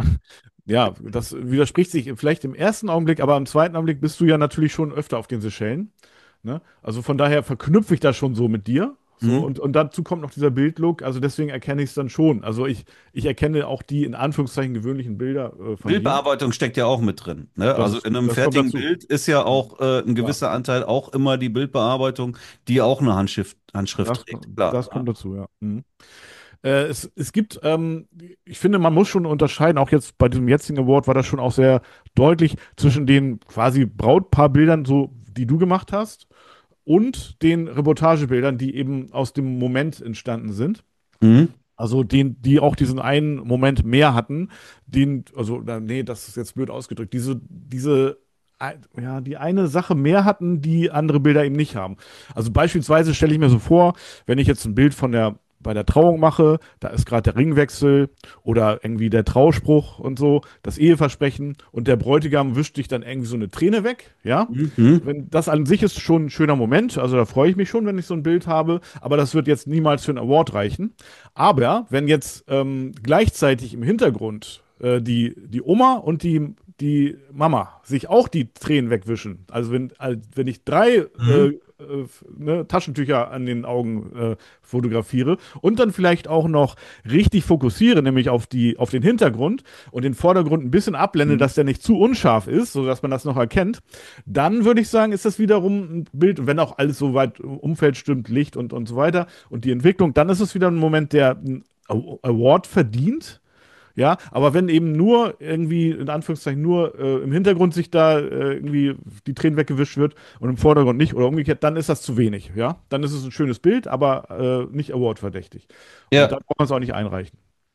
ja, das widerspricht sich vielleicht im ersten Augenblick, aber im zweiten Augenblick bist du ja natürlich schon öfter auf den Seychellen. Ne? Also von daher verknüpfe ich das schon so mit dir. So, Mhm. und, und dazu kommt noch dieser Bildlook, also deswegen erkenne ich es dann schon. Also ich, ich erkenne auch die in Anführungszeichen gewöhnlichen Bilder äh, von dir. Bildbearbeitung steckt ja auch mit drin. Ne? Das Also ist, in einem das kommt fertigen dazu. Bild ist ja auch äh, ein Klar. gewisser Anteil auch immer die Bildbearbeitung, die auch eine Handschrift, Handschrift Das, trägt. Klar. das Ja. kommt dazu, ja. Mhm. Äh, es, es gibt, ähm, ich finde, man muss schon unterscheiden, auch jetzt bei diesem jetzigen Award war das schon auch sehr deutlich zwischen den quasi Brautpaarbildern, so die du gemacht hast, und den Reportagebildern, die eben aus dem Moment entstanden sind. Mhm. Also den, die auch diesen einen Moment mehr hatten, den, also, na, nee, das ist jetzt blöd ausgedrückt, diese, diese, ein- ja, die eine Sache mehr hatten, die andere Bilder eben nicht haben. Also beispielsweise stelle ich mir so vor, wenn ich jetzt ein Bild von der, bei der Trauung mache, da ist gerade der Ringwechsel oder irgendwie der Trauspruch und so, das Eheversprechen und der Bräutigam wischt sich dann irgendwie so eine Träne weg, ja? Mhm. Wenn das an sich ist schon ein schöner Moment, also da freue ich mich schon, wenn ich so ein Bild habe, aber das wird jetzt niemals für einen Award reichen. Aber wenn jetzt ähm, gleichzeitig im Hintergrund äh, die, die Oma und die, die Mama sich auch die Tränen wegwischen, also wenn, also wenn ich drei äh, Mhm. äh, ne, Taschentücher an den Augen äh, fotografiere und dann vielleicht auch noch richtig fokussiere, nämlich auf die, auf den Hintergrund und den Vordergrund ein bisschen abblende, Mhm. dass der nicht zu unscharf ist, sodass man das noch erkennt, dann würde ich sagen, ist das wiederum ein Bild, und wenn auch alles so weit im Umfeld stimmt, Licht und, und so weiter und die Entwicklung, dann ist es wieder ein Moment, der einen Award verdient. Ja, aber wenn eben nur irgendwie, in Anführungszeichen, nur äh, im Hintergrund sich da äh, irgendwie die Tränen weggewischt wird und im Vordergrund nicht oder umgekehrt, dann ist das zu wenig. Ja, dann ist es ein schönes Bild, aber äh, nicht awardverdächtig. Und Ja. dann braucht man es auch nicht einreichen.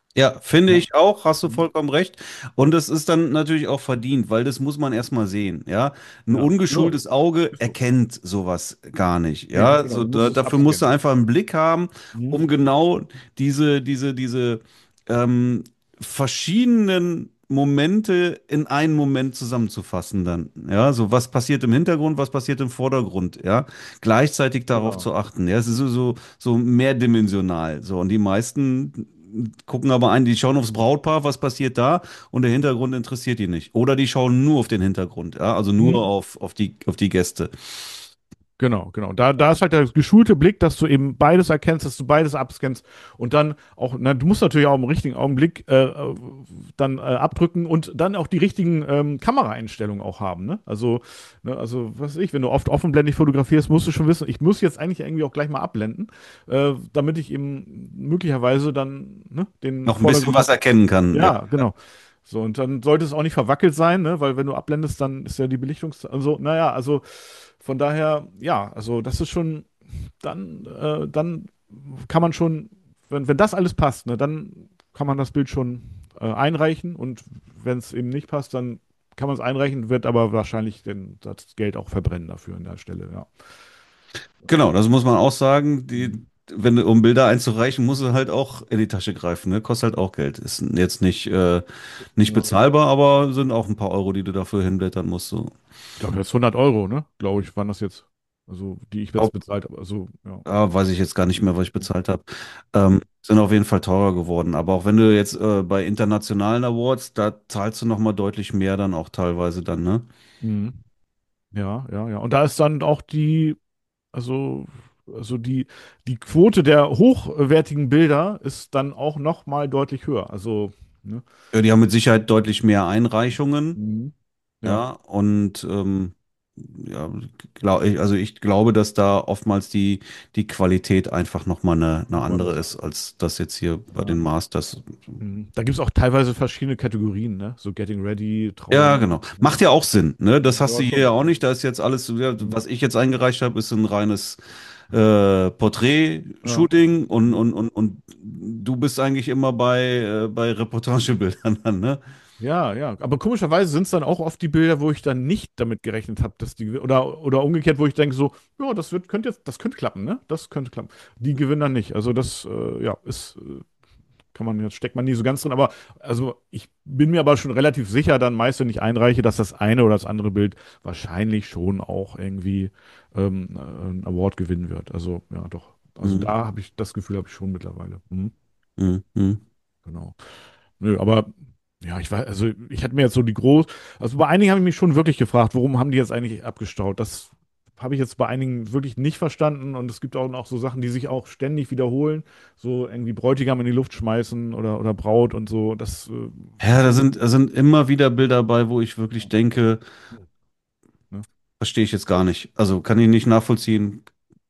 Ja, finde Ja. ich auch, hast du Mhm. vollkommen recht. Und es ist dann natürlich auch verdient, weil das muss man erstmal sehen, ja. Ein Ja. Ja, ungeschultes Auge ist so. erkennt sowas gar nicht, Nee, ja. genau, So, du musst da, es dafür musst du abscannen. einfach einen Blick haben, Mhm. um genau diese, diese, diese ähm, verschiedenen Momente in einen Moment zusammenzufassen dann, ja. So, was passiert im Hintergrund, was passiert im Vordergrund, ja. Gleichzeitig darauf Genau. zu achten, ja. Es ist so, so, so mehrdimensional, so. Und die meisten gucken aber ein, die schauen aufs Brautpaar, was passiert da, und der Hintergrund interessiert die nicht. Oder die schauen nur auf den Hintergrund, ja, also nur Mhm. auf, auf die, auf die Gäste. Genau, genau. Da, da ist halt der geschulte Blick, dass du eben beides erkennst, dass du beides abscannst und dann auch, na, du musst natürlich auch im richtigen Augenblick äh, äh, dann äh, abdrücken und dann auch die richtigen ähm, Kameraeinstellungen auch haben, ne? Also, ne, also, was weiß ich, wenn du oft offenblendig fotografierst, musst du schon wissen, ich muss jetzt eigentlich irgendwie auch gleich mal abblenden, äh, damit ich eben möglicherweise dann, ne, den Noch ein bisschen was Vordergrund, erkennen kann, ja. ja, genau. So, und dann sollte es auch nicht verwackelt sein, ne? Weil wenn du abblendest, dann ist ja die Belichtung, also, naja, also von daher, ja, also das ist schon, dann, äh, dann kann man schon, wenn, wenn das alles passt, ne, dann kann man das Bild schon äh, einreichen und wenn es eben nicht passt, dann kann man es einreichen, wird aber wahrscheinlich den, das Geld auch verbrennen dafür an der Stelle, ja. Genau, das muss man auch sagen. Mhm. Die, wenn du, um Bilder einzureichen, musst du halt auch in die Tasche greifen, ne? Kostet halt auch Geld. Ist jetzt nicht, äh, nicht Ja. bezahlbar, aber sind auch ein paar Euro, die du dafür hinblättern musst. So. Ich glaube, jetzt hundert Euro, ne? Glaube ich, waren das jetzt, also die ich jetzt bezahlt habe, also, ja. Ja, weiß ich jetzt gar nicht mehr, was ich bezahlt habe. Ähm, sind auf jeden Fall teurer geworden. Aber auch wenn du jetzt äh, bei internationalen Awards, da zahlst du noch mal deutlich mehr dann auch teilweise dann, ne? Mhm. Ja, ja, ja. Und da ist dann auch die, also, also die, die Quote der hochwertigen Bilder ist dann auch noch mal deutlich höher. Also, ne? Ja, die haben mit Sicherheit deutlich mehr Einreichungen, Mhm. Ja, ja. Und ähm, ja, glaub, ich, also ich glaube, dass da oftmals die, die Qualität einfach noch mal eine, eine nochmal andere besser. ist, als das jetzt hier bei Ja. den Masters. Mhm. Da gibt es auch teilweise verschiedene Kategorien, ne? So Getting Ready, Ja, Trauung. genau. Ne? Macht ja auch Sinn, ne? Das hast Ja, du hier ja schon. auch nicht. Da ist jetzt alles, ja, Mhm. was ich jetzt eingereicht habe, ist ein reines äh, Ja. Porträt-Shooting und, Mhm. und, und, und du bist eigentlich immer bei, äh, bei Reportagebildern dann, ne? Ja, ja. Aber komischerweise sind es dann auch oft die Bilder, wo ich dann nicht damit gerechnet habe, dass die, oder, oder umgekehrt, wo ich denke so, ja, das wird, könnte jetzt, das könnte klappen, ne? Das könnte klappen. Die gewinnen dann nicht. Also das, äh, ja, ist, äh, kann man, jetzt steckt man nie so ganz drin, aber also ich bin mir aber schon relativ sicher, dann meist, wenn ich einreiche, dass das eine oder das andere Bild wahrscheinlich schon auch irgendwie ähm, äh, einen Award gewinnen wird. Also ja, doch. Also Mhm. da habe ich das Gefühl, habe ich schon mittlerweile. Mhm, Mhm. Mhm. genau. Nö, aber ja, ich weiß, also ich hatte mir jetzt so die groß, also bei einigen habe ich mich schon wirklich gefragt, warum haben die jetzt eigentlich abgestaut? Das habe ich jetzt bei einigen wirklich nicht verstanden und es gibt auch noch so Sachen, die sich auch ständig wiederholen, so irgendwie Bräutigam in die Luft schmeißen oder, oder Braut und so. Das, äh, Ja, da sind, da sind immer wieder Bilder bei, wo ich wirklich denke, ne? verstehe ich jetzt gar nicht. Also kann ich nicht nachvollziehen,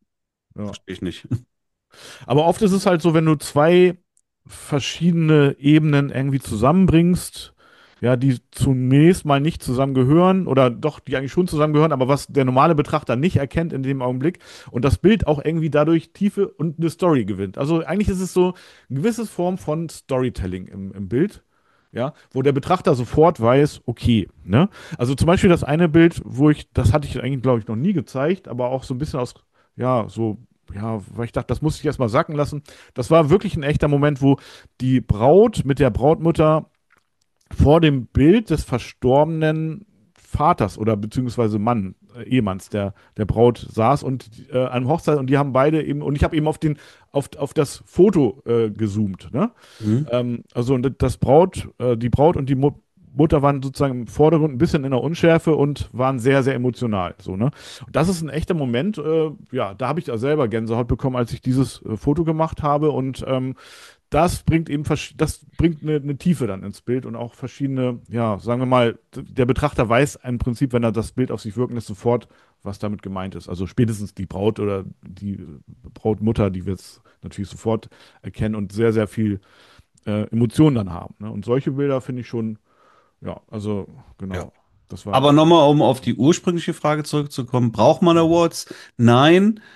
Ja. verstehe ich nicht. Aber oft ist es halt so, wenn du zwei verschiedene Ebenen irgendwie zusammenbringst, ja, die zunächst mal nicht zusammengehören oder doch, die eigentlich schon zusammengehören, aber was der normale Betrachter nicht erkennt in dem Augenblick und das Bild auch irgendwie dadurch Tiefe und eine Story gewinnt. Also eigentlich ist es so eine gewisse Form von Storytelling im, im Bild. Ja, wo der Betrachter sofort weiß, okay, ne? Also zum Beispiel das eine Bild, wo ich, das hatte ich eigentlich, glaube ich, noch nie gezeigt, aber auch so ein bisschen aus, ja, so ja, weil ich dachte, das muss ich erstmal sacken lassen. Das war wirklich ein echter Moment, wo die Braut mit der Brautmutter vor dem Bild des verstorbenen Vaters oder beziehungsweise Mann, äh, Ehemanns der, der Braut saß und äh, an einem Hochzeit und die haben beide eben, und ich habe eben auf den, auf, auf das Foto äh, gezoomt, ne? Mhm. Ähm, also und das Braut, äh, die Braut und die Mu Mutter waren sozusagen im Vordergrund ein bisschen in der Unschärfe und waren sehr, sehr emotional. So, ne? Und das ist ein echter Moment, äh, ja, da habe ich da selber Gänsehaut bekommen, als ich dieses äh, Foto gemacht habe. Und ähm, das bringt eben versch- das bringt eine, eine Tiefe dann ins Bild und auch verschiedene, ja, sagen wir mal, d- der Betrachter weiß im Prinzip, wenn er das Bild auf sich wirken lässt, sofort, was damit gemeint ist. Also spätestens die Braut oder die Brautmutter, die wird es natürlich sofort erkennen und sehr, sehr viel äh, Emotionen dann haben. Ne? Und solche Bilder finde ich schon, ja, also Ja. genau, das war, Aber nochmal, um auf die ursprüngliche Frage zurückzukommen, braucht man Awards? Nein.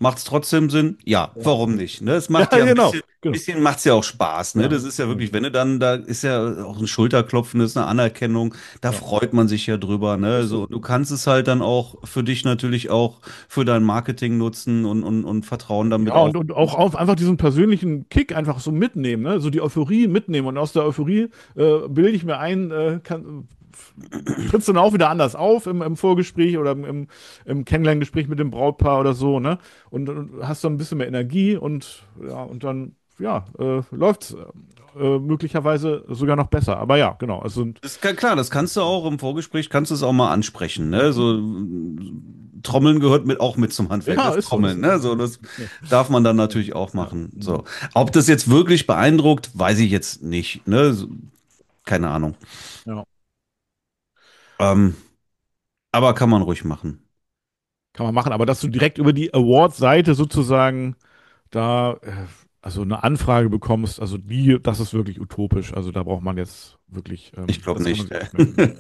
Macht es trotzdem Sinn? Ja, Ja, warum nicht? Ne? Es ja macht ja ein genau. bisschen, Genau. bisschen macht's ja auch Spaß. Ne? Ja, Das ist ja ja, wirklich, wenn du dann, da ist ja auch ein Schulterklopfen, das ist eine Anerkennung, da ja. freut man sich ja drüber. Ne? Ist so. So, du kannst es halt dann auch für dich natürlich auch für dein Marketing nutzen und, und, und Vertrauen damit Ja, auf. und, und auch auf einfach diesen persönlichen Kick einfach so mitnehmen, ne? So die Euphorie mitnehmen. Und aus der Euphorie äh, bilde ich mir ein, äh, kann, trittst du dann auch wieder anders auf im, im Vorgespräch oder im, im, im Kennenlerngespräch mit dem Brautpaar oder so, ne? Und, und hast dann ein bisschen mehr Energie und ja, und dann, ja, äh, läuft's äh, möglicherweise sogar noch besser. Aber ja, genau. Also, Das ist klar, das kannst du auch im Vorgespräch, kannst du es auch mal ansprechen, ne? So mm, Trommeln gehört mit auch mit zum Handwerk, ja, das ist so, ist Trommeln, so. ne? So, das darf man dann natürlich auch Ja. machen. So. Ob das jetzt wirklich beeindruckt, weiß ich jetzt nicht, ne? So, keine Ahnung. Ja. Ähm, aber kann man ruhig machen. Kann man machen, aber dass du direkt über die Award-Seite sozusagen da äh, also eine Anfrage bekommst, also die, das ist wirklich utopisch. Also da braucht man jetzt wirklich, Ich ähm, glaube das kann man nicht. sich abschminken. Nee,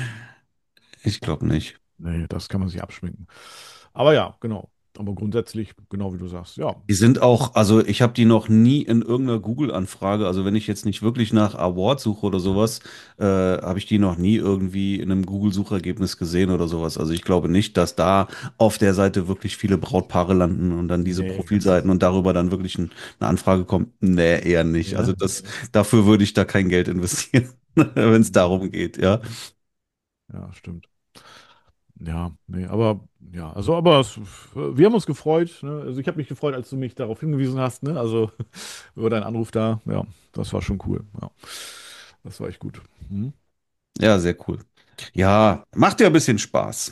Ich glaube nicht. nee, das kann man sich abschminken. Aber ja, genau. Aber grundsätzlich, genau wie du sagst, ja. Die sind auch, also ich habe die noch nie in irgendeiner Google-Anfrage, also wenn ich jetzt nicht wirklich nach Award suche oder sowas, äh, habe ich die noch nie irgendwie in einem Google-Suchergebnis gesehen oder sowas. Also ich glaube nicht, dass da auf der Seite wirklich viele Brautpaare landen und dann diese Nee. Profilseiten und darüber dann wirklich ein, eine Anfrage kommt. Nee, eher nicht. Ja, Also das, dafür würde ich da kein Geld investieren, wenn es darum geht, ja. ja, stimmt. Ja, nee, aber ja, also aber es, wir haben uns gefreut, ne? Also ich habe mich gefreut, als du mich darauf hingewiesen hast, ne? Also über deinen Anruf da, ja, das war schon cool. Ja, das war echt gut. Mhm. Ja, sehr cool. Ja, macht ja ein bisschen Spaß.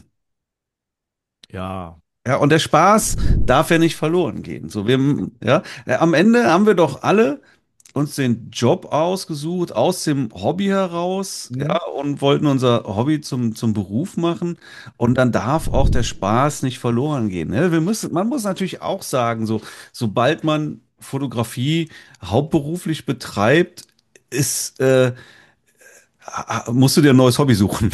Ja, Ja, und der Spaß darf ja nicht verloren gehen. So, wir, ja, äh, am Ende haben wir doch alle uns den Job ausgesucht, aus dem Hobby heraus, mhm. ja, und wollten unser Hobby zum, zum Beruf machen. Und dann darf auch der Spaß nicht verloren gehen. Ne? Wir müssen, man muss natürlich auch sagen, so, sobald man Fotografie hauptberuflich betreibt, ist, äh, musst du dir ein neues Hobby suchen.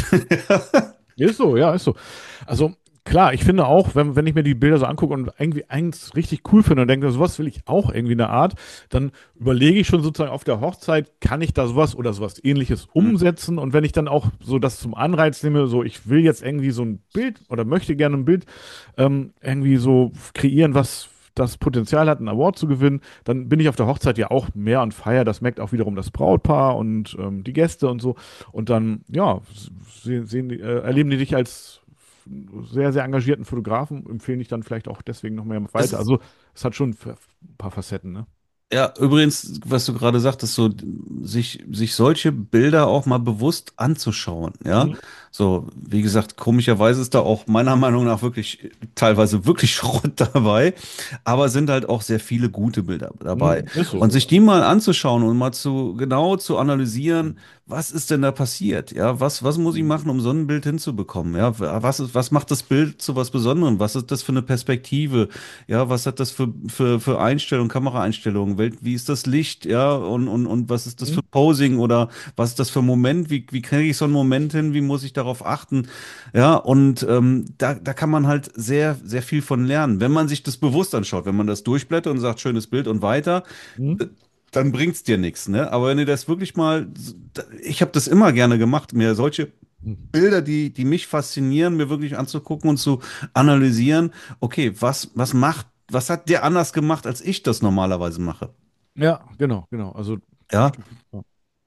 Ist so, ja, ist so. Also klar, ich finde auch, wenn, wenn ich mir die Bilder so angucke und irgendwie eins richtig cool finde und denke, sowas will ich auch irgendwie in der Art, dann überlege ich schon sozusagen auf der Hochzeit, kann ich da sowas oder sowas Ähnliches umsetzen? Und wenn ich dann auch so das zum Anreiz nehme, so ich will jetzt irgendwie so ein Bild oder möchte gerne ein Bild ähm, irgendwie so kreieren, was das Potenzial hat, einen Award zu gewinnen, dann bin ich auf der Hochzeit ja auch mehr on fire. Das merkt auch wiederum das Brautpaar und ähm, die Gäste und so. Und dann, ja, sehen, sehen die, äh, erleben die dich als sehr, sehr engagierten Fotografen, empfehlen dich dann vielleicht auch deswegen noch mehr Das weiter. ist, Also es hat schon ein paar Facetten, ne? Ja, übrigens, was du gerade sagtest, so sich, sich solche Bilder auch mal bewusst anzuschauen, ja. Mhm. So, wie gesagt, komischerweise ist da auch meiner Meinung nach wirklich teilweise wirklich Schrott dabei, aber sind halt auch sehr viele gute Bilder dabei. Mhm. Ist so. Und sich die mal anzuschauen und mal zu genau zu analysieren, was ist denn da passiert? Ja, was, was muss ich Mhm. machen, um so ein Bild hinzubekommen? Ja, was ist, was macht das Bild zu was Besonderem? Was ist das für eine Perspektive? Ja, was hat das für, für, für Einstellungen, Kameraeinstellungen? Wel- Wie ist das Licht? Ja, und, und, und was ist das Mhm. für Posing oder was ist das für ein Moment? Wie, wie kriege ich so einen Moment hin? Wie muss ich darauf achten? Ja, und ähm, da, da kann man halt sehr, sehr viel von lernen. Wenn man sich das bewusst anschaut, wenn man das durchblättert und sagt, schönes Bild und weiter, Mhm. dann bringt's dir nichts, ne? Aber wenn ihr das wirklich mal, ich habe das immer gerne gemacht, mir solche Mhm. Bilder, die, die mich faszinieren, mir wirklich anzugucken und zu analysieren, okay, was, was macht, was hat der anders gemacht, als ich das normalerweise mache? Ja, genau, genau. Also Ja, ja.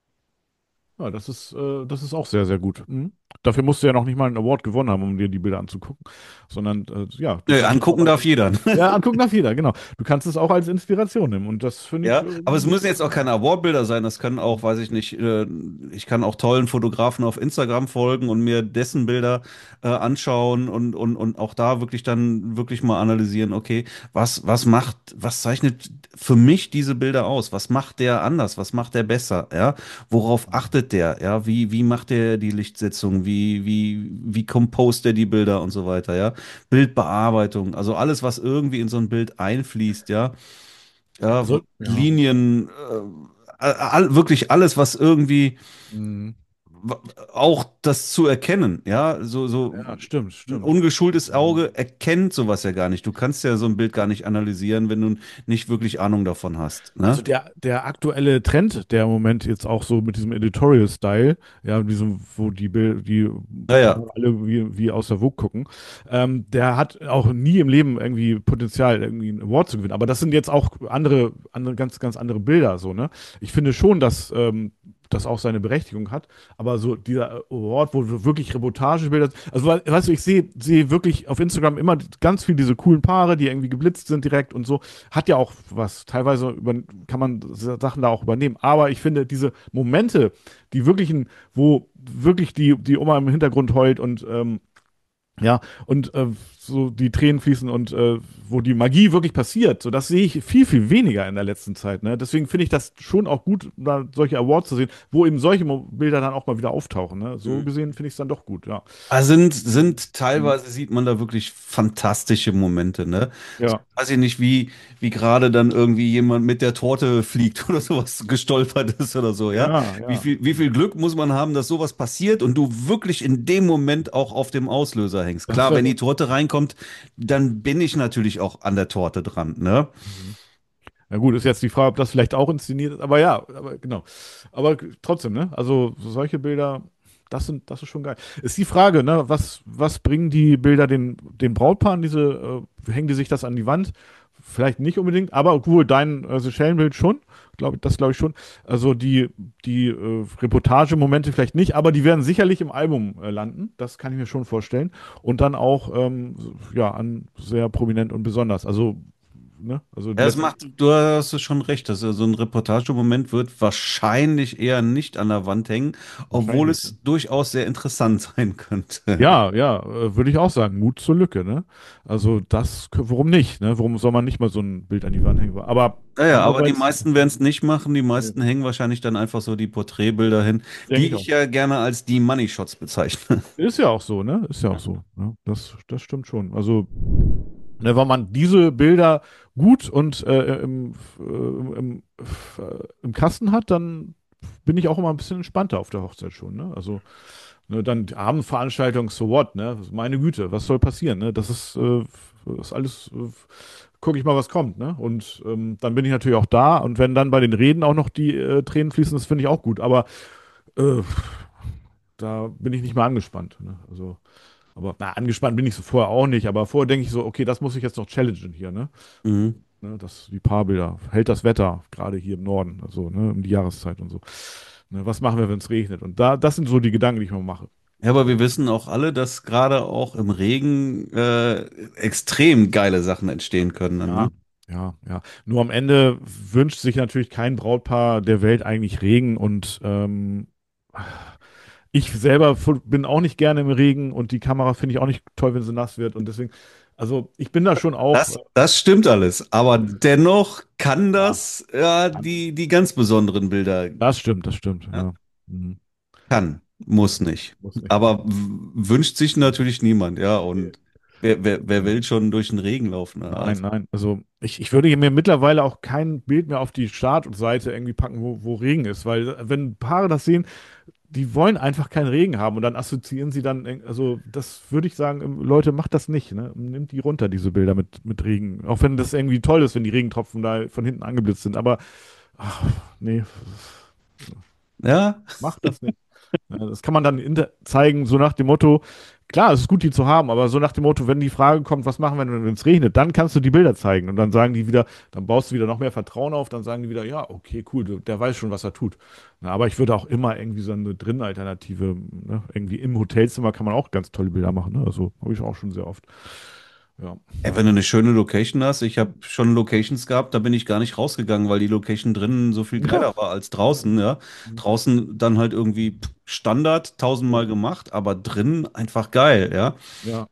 Ja, das ist, äh, das ist auch sehr, sehr gut. Mhm. Dafür musst du ja noch nicht mal einen Award gewonnen haben, um dir die Bilder anzugucken, sondern äh, ja, du nö, kannst es auch angucken als, darf jeder. ja, angucken darf jeder, genau. Du kannst es auch als Inspiration nehmen und das finde ich, Ja, äh, aber es müssen jetzt auch keine Award-Bilder sein. Das können auch, weiß ich nicht, äh, ich kann auch tollen Fotografen auf Instagram folgen und mir dessen Bilder äh, anschauen und, und, und auch da wirklich dann wirklich mal analysieren, okay, was, was macht, was zeichnet für mich diese Bilder aus? Was macht der anders? Was macht der besser? Ja, worauf achtet der? Ja, wie, wie macht der die Lichtsetzung? Wie, wie, wie compost der die Bilder und so weiter? Ja, Bildbearbeitung, also alles, was irgendwie in so ein Bild einfließt, ja. Ja, also, ja. Linien, äh, all, wirklich alles, was irgendwie, Mhm. w- auch das zu erkennen, ja, so, so Ja, stimmt, ein stimmt. ungeschultes Mhm. Auge erkennt sowas ja gar nicht. Du kannst ja so ein Bild gar nicht analysieren, wenn du nicht wirklich Ahnung davon hast, Also ne? der, der aktuelle Trend, der im Moment jetzt auch so mit diesem Editorial-Style, ja, diesem, wo die Bild, die Ja, ja. Paare alle wie, wie aus der Vogue gucken, ähm, der hat auch nie im Leben irgendwie Potenzial, irgendwie einen Award zu gewinnen. Aber das sind jetzt auch andere, andere, ganz, ganz andere Bilder, so, ne? Ich finde schon, dass ähm, das auch seine Berechtigung hat. Aber so dieser Award, wo du wirklich Reportagebilder, also we- weißt du, ich sehe sehe wirklich auf Instagram immer ganz viel diese coolen Paare, die irgendwie geblitzt sind direkt und so. Hat ja auch was. Teilweise über, kann man Sachen da auch übernehmen. Aber ich finde, diese Momente, die wirklichen, wo wirklich die, die Oma im Hintergrund heult und ähm, ja, und äh, so die Tränen fließen und äh, wo die Magie wirklich passiert, so das sehe ich viel, viel weniger in der letzten Zeit. Ne? Deswegen finde ich das schon auch gut, da solche Awards zu sehen, wo eben solche Mo- Bilder dann auch mal wieder auftauchen. Ne? So gesehen finde ich es dann doch gut, ja. Also sind, sind Mhm. teilweise sieht man da wirklich fantastische Momente, ne? So, Ja, weiß ich nicht, wie, wie gerade dann irgendwie jemand mit der Torte fliegt oder sowas gestolpert ist oder so, ja? ja, Wie ja. viel, wie viel Glück muss man haben, dass sowas passiert und du wirklich in dem Moment auch auf dem Auslöser hängst. Das Klar, wenn wäre. die Torte reinkommt, dann bin ich natürlich auch an der Torte dran, ne? Mhm. Ja gut, ist jetzt die Frage, ob das vielleicht auch inszeniert ist, aber ja, aber genau. Aber trotzdem, ne? Also so solche Bilder, das sind, das ist schon geil. Ist die Frage, ne? Was, was bringen die Bilder den, den Brautpaaren? Diese, äh, hängen die sich das an die Wand? Vielleicht nicht unbedingt, aber obwohl dein äh, Seychellenbild schon, glaube das glaube ich schon. Also die, die äh, Reportagemomente vielleicht nicht, aber die werden sicherlich im Album äh, landen. Das kann ich mir schon vorstellen. Und dann auch, ähm, ja, an sehr prominent und besonders. Also, ne? Also Ja, es letztendlich. macht, du hast schon recht, dass so ein Reportagemoment wird wahrscheinlich eher nicht an der Wand hängen, obwohl Wahrscheinlich. Ne? es durchaus sehr interessant sein könnte. Ja, ja, äh, würde ich auch sagen. Mut zur Lücke, ne? Also das, k- warum nicht, ne? Warum soll man nicht mal so ein Bild an die Wand hängen? Aber Naja, aber die andererseits, meisten werden es nicht machen. Die nee, meisten hängen wahrscheinlich dann einfach so die Porträtbilder hin, denke die ich ich auch. ja gerne als die Money Shots bezeichne. Ist ja auch so, ne? Ist ja auch so. Ne? Das, das stimmt schon. Also, ne, wenn man diese Bilder gut und äh, im, äh, im, äh, im Kasten hat, dann bin ich auch immer ein bisschen entspannter auf der Hochzeit schon, ne? Also, ne, dann die Abendveranstaltung, so what, ne? Meine Güte, was soll passieren, ne? Das ist, äh, ist alles, äh, gucke ich mal, was kommt, ne? Und ähm, dann bin ich natürlich auch da und wenn dann bei den Reden auch noch die äh, Tränen fließen, das finde ich auch gut, aber äh, da bin ich nicht mehr angespannt, ne? Also, aber na, angespannt bin ich so vorher auch nicht, aber vorher denke ich so, okay, das muss ich jetzt noch challengen hier, ne? Mhm. Ne, das, die Paarbilder. Hält das Wetter, gerade hier im Norden, also, ne, um die Jahreszeit und so. Ne, was machen wir, wenn es regnet? Und da, das sind so die Gedanken, die ich mir mache. Ja, aber wir wissen auch alle, dass gerade auch im Regen äh, extrem geile Sachen entstehen können. Dann, ne? Ja, ja, ja. Nur am Ende wünscht sich natürlich kein Brautpaar der Welt eigentlich Regen und ähm, ich selber fu- bin auch nicht gerne im Regen und die Kamera finde ich auch nicht toll, wenn sie nass wird und deswegen, also ich bin da schon auch, Das, äh, das stimmt alles. Aber dennoch kann ja, das ja die, die ganz besonderen Bilder. das stimmt, das stimmt, Ja. ja. Mhm. Kann, muss nicht. Muss nicht. Aber w- wünscht sich natürlich niemand, ja. Nee. Und wer, wer, wer will schon durch den Regen laufen? Ne? Nein, Also, nein. Also ich, ich würde mir mittlerweile auch kein Bild mehr auf die Startseite irgendwie packen, wo, wo Regen ist, weil äh, wenn Paare das sehen, die wollen einfach keinen Regen haben und dann assoziieren sie dann, eng- also das würde ich sagen, ähm, Leute, macht das nicht, ne? Nimmt die runter, diese Bilder mit, mit Regen. Auch wenn das irgendwie toll ist, wenn die Regentropfen da von hinten angeblitzt sind, aber ach, nee, ja, macht das nicht. Ja, das kann man dann inter zeigen, so nach dem Motto, klar, es ist gut, die zu haben, aber so nach dem Motto, wenn die Frage kommt, was machen wir, wenn es regnet, dann kannst du die Bilder zeigen und dann sagen die wieder, dann baust du wieder noch mehr Vertrauen auf, dann sagen die wieder, ja, okay, cool, du- der weiß schon, was er tut. Na, aber ich würde auch immer irgendwie so eine Drin-Alternative, ne? Irgendwie im Hotelzimmer kann man auch ganz tolle Bilder machen, ne? Also habe ich auch schon sehr oft. Ja, ey, wenn du eine schöne Location hast, ich habe schon Locations gehabt, da bin ich gar nicht rausgegangen, weil die Location drinnen so viel ja, geiler war als draußen, ja. Draußen dann halt irgendwie pff, Standard, tausendmal gemacht, aber drinnen einfach geil, ja. ja,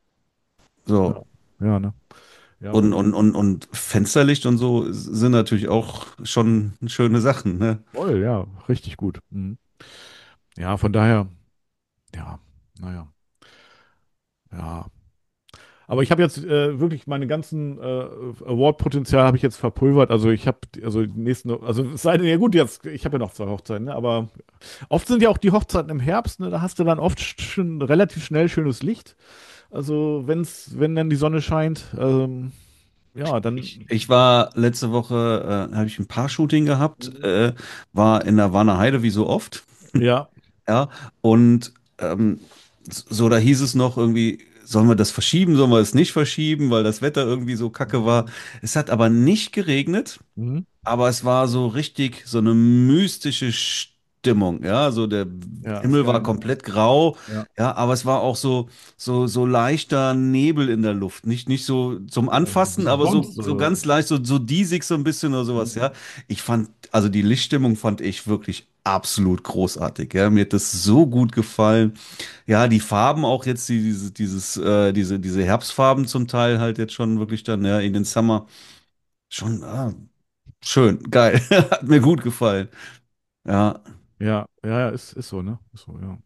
So. ja, ja, ne? Ja, Und, und und, und, und Fensterlicht und so sind natürlich auch schon schöne Sachen, ne? voll, ja, richtig gut. Mhm. Ja, von daher, ja, naja, ja. Aber ich habe jetzt äh, wirklich meine ganzen äh, Award-Potenzial habe ich jetzt verpulvert. Also ich habe, also die nächsten, also es sei denn, ja gut, jetzt, ich habe ja noch zwei Hochzeiten, ne? Aber oft sind ja auch die Hochzeiten im Herbst, ne? Da hast du dann oft schon relativ schnell schönes Licht. Also wenn's, wenn dann die Sonne scheint, ähm, ja, Ich, dann. ich war letzte Woche, äh, habe ich ein Paar-Shooting gehabt, äh, war in der Warner Heide wie so oft. Ja. Ja, und ähm, so, da hieß es noch irgendwie, sollen wir das verschieben, sollen wir es nicht verschieben, weil das Wetter irgendwie so kacke war. Es hat aber nicht geregnet, Mhm. aber es war so richtig so eine mystische Stimmung, ja, so der Ja, ist Himmel war geil. komplett grau, Ja. ja, aber es war auch so so so leichter Nebel in der Luft, nicht nicht so zum Ja, Anfassen, wie aber so sonst. so Äh, ganz leicht, so so diesig so ein bisschen oder sowas, ja. Ich fand, also die Lichtstimmung fand ich wirklich absolut großartig, ja, mir hat das so gut gefallen. Ja, die Farben auch jetzt, die, diese, dieses, äh, diese, diese Herbstfarben zum Teil halt jetzt schon wirklich dann, ja, in den Summer. Schon, ah, schön, geil. Hat mir gut gefallen. Ja. ja, ja, ja, ist, ist so, ne? Ist so, ja.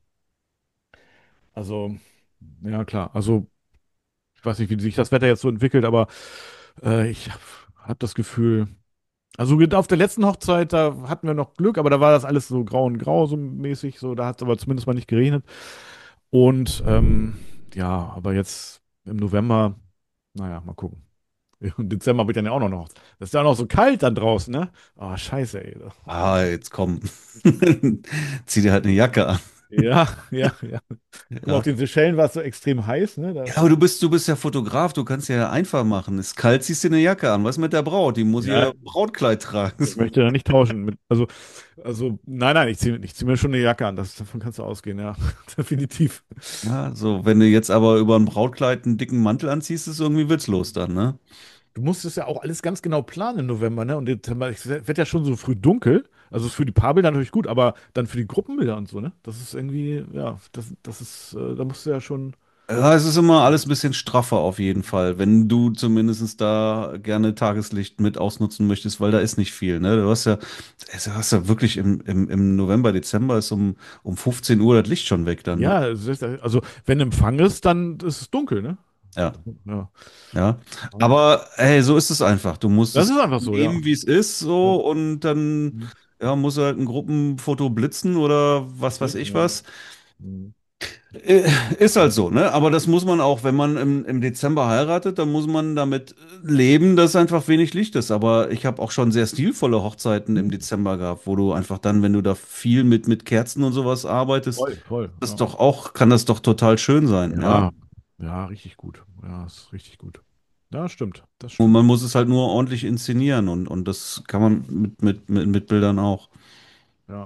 Also, ja, klar. Also, ich weiß nicht, wie sich das Wetter jetzt so entwickelt, aber äh, ich habe hab das Gefühl, also auf der letzten Hochzeit, da hatten wir noch Glück, aber da war das alles so grau und grau so mäßig, so, da hat es aber zumindest mal nicht geregnet. Und ähm, ja, aber jetzt im November, naja, mal gucken. Im Dezember wird dann ja auch noch noch. Das ist ja auch noch so kalt dann draußen, ne? Ah, scheiße, ey. Ah, jetzt komm. Zieh dir halt eine Jacke an. Ja, ja, ja. Guck mal, auf Ja. den Seychellen war es so extrem heiß, ne? Ja, Da, aber du bist, du bist ja Fotograf, du kannst ja einfach machen. Ist kalt, ziehst dir eine Jacke an. Was mit der Braut? Die muss ja, ihr Brautkleid tragen. ich möchte da nicht tauschen. Mit, also, also, nein, nein, ich ziehe ich zieh mir schon eine Jacke an. Das, davon kannst du ausgehen, ja. Definitiv. Ja, so, wenn du jetzt aber über ein Brautkleid einen dicken Mantel anziehst, ist irgendwie witzlos dann, ne? Du musst es ja auch alles ganz genau planen im November, ne? Und Dezember, es wird ja schon so früh dunkel. Also ist für die Paarbilder natürlich gut, aber dann für die Gruppenbilder und so, ne? Das ist irgendwie, ja, das, das ist, äh, da musst du ja schon. Ja, es ist immer alles ein bisschen straffer auf jeden Fall, wenn du zumindest da gerne Tageslicht mit ausnutzen möchtest, weil da ist nicht viel, ne? Du hast ja, du hast ja wirklich im, im, im November, Dezember ist um, um fünfzehn Uhr das Licht schon weg dann, ne? Ja, es ist, also wenn Empfang ist, dann ist es dunkel, ne? Ja, Ja. ja. Aber hey, so ist es einfach. Du musst Das es ist einfach so, ja. nehmen, wie es ist, so, Ja. und dann, Mhm. ja, muss halt ein Gruppenfoto blitzen oder was weiß Blitzen, ich ja. was. Mhm. Äh, Ist halt so, ne? Aber das muss man auch, wenn man im, im Dezember heiratet, dann muss man damit leben, dass einfach wenig Licht ist. Aber ich habe auch schon sehr stilvolle Hochzeiten im Dezember gehabt, wo du einfach dann, wenn du da viel mit, mit Kerzen und sowas arbeitest, Voll, voll, das ja. doch auch, kann das doch total schön sein, ja? Ja, ja, richtig gut. Ja, ist richtig gut. Ja, stimmt. Das Und stimmt. man muss es halt nur ordentlich inszenieren und, und das kann man mit, mit, mit, mit Bildern auch. Ja.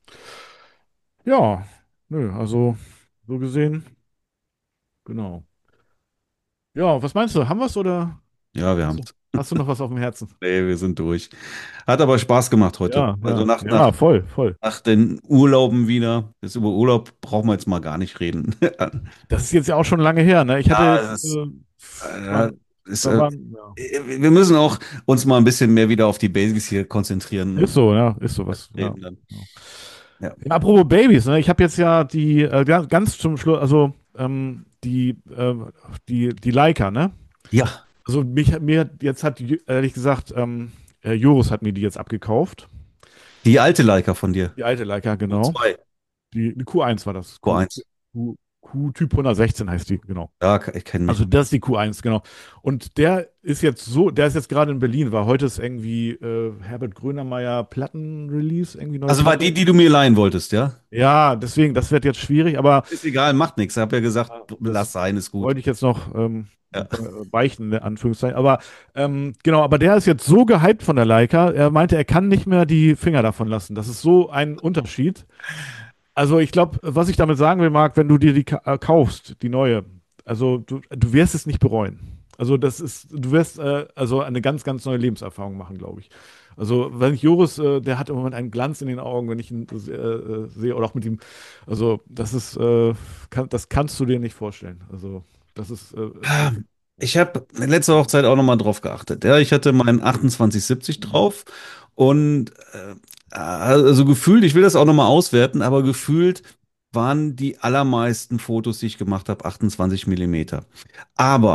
Ja, nö, also so gesehen, genau. Ja, was meinst du? Haben wir es oder Ja, wir hast haben du, es. hast du noch was auf dem Herzen? Nee, wir sind durch. Hat aber Spaß gemacht heute. Ja, Also ja, nach, nach, ja, voll, voll. nach den Urlauben wieder. Jetzt über Urlaub brauchen wir jetzt mal gar nicht reden. Das ist jetzt ja auch schon lange her, ne? Ich hatte Ja, jetzt, das äh, äh, wann, ist, da äh, waren, ja. wir müssen auch uns mal ein bisschen mehr wieder auf die Basics hier konzentrieren Ist und so, ja, ist so was, ja. reden dann. Ja. Ja. Ja, apropos Babys, ne? Ich habe jetzt ja die, äh, ga- ganz zum Schluss, also ähm, die, äh, die, die Leica, ne? Ja, Also mich, mir, jetzt hat, Ju- ehrlich gesagt, ähm, äh, Joris hat mir die jetzt abgekauft. die alte Leica von dir. Die alte Leica, genau. Q zwei, Die, die Q eins war das. Q, Q eins. Q, Q-Typ hundertsechzehn heißt die, genau. Ja, ich kenne mich. Also das ist die Q eins, genau. Und der ist jetzt so, der ist jetzt gerade in Berlin, weil heute ist irgendwie äh, Herbert Grönemeyer Platten-Release, irgendwie neue Also war Platte. die, die du mir leihen wolltest, ja? Ja, deswegen, das wird jetzt schwierig, aber Ist egal, macht nichts. Ich habe ja gesagt, ja, lass das sein, ist gut. wollte ich jetzt noch ähm, Ja. beichten, in Anführungszeichen. Aber ähm, genau, aber der ist jetzt so gehypt von der Leica, er meinte, er kann nicht mehr die Finger davon lassen. Das ist so ein Unterschied. Also ich glaube, was ich damit sagen will, Marc, wenn du dir die ka äh, kaufst, die neue, also du, du wirst es nicht bereuen. Also das ist, du wirst äh, also eine ganz, ganz neue Lebenserfahrung machen, glaube ich. Also wenn ich Joris, äh, der hat im Moment einen Glanz in den Augen, wenn ich ihn äh, äh, sehe oder auch mit ihm. Also das ist, äh, kann, das kannst du dir nicht vorstellen. Also das ist, äh, ist wirklich. Ich habe letzte Hochzeit auch nochmal drauf geachtet. Ja, ich hatte meinen achtundzwanzig siebzig drauf und äh, also gefühlt, ich will das auch nochmal auswerten, aber gefühlt waren die allermeisten Fotos, die ich gemacht habe, achtundzwanzig Millimeter. Aber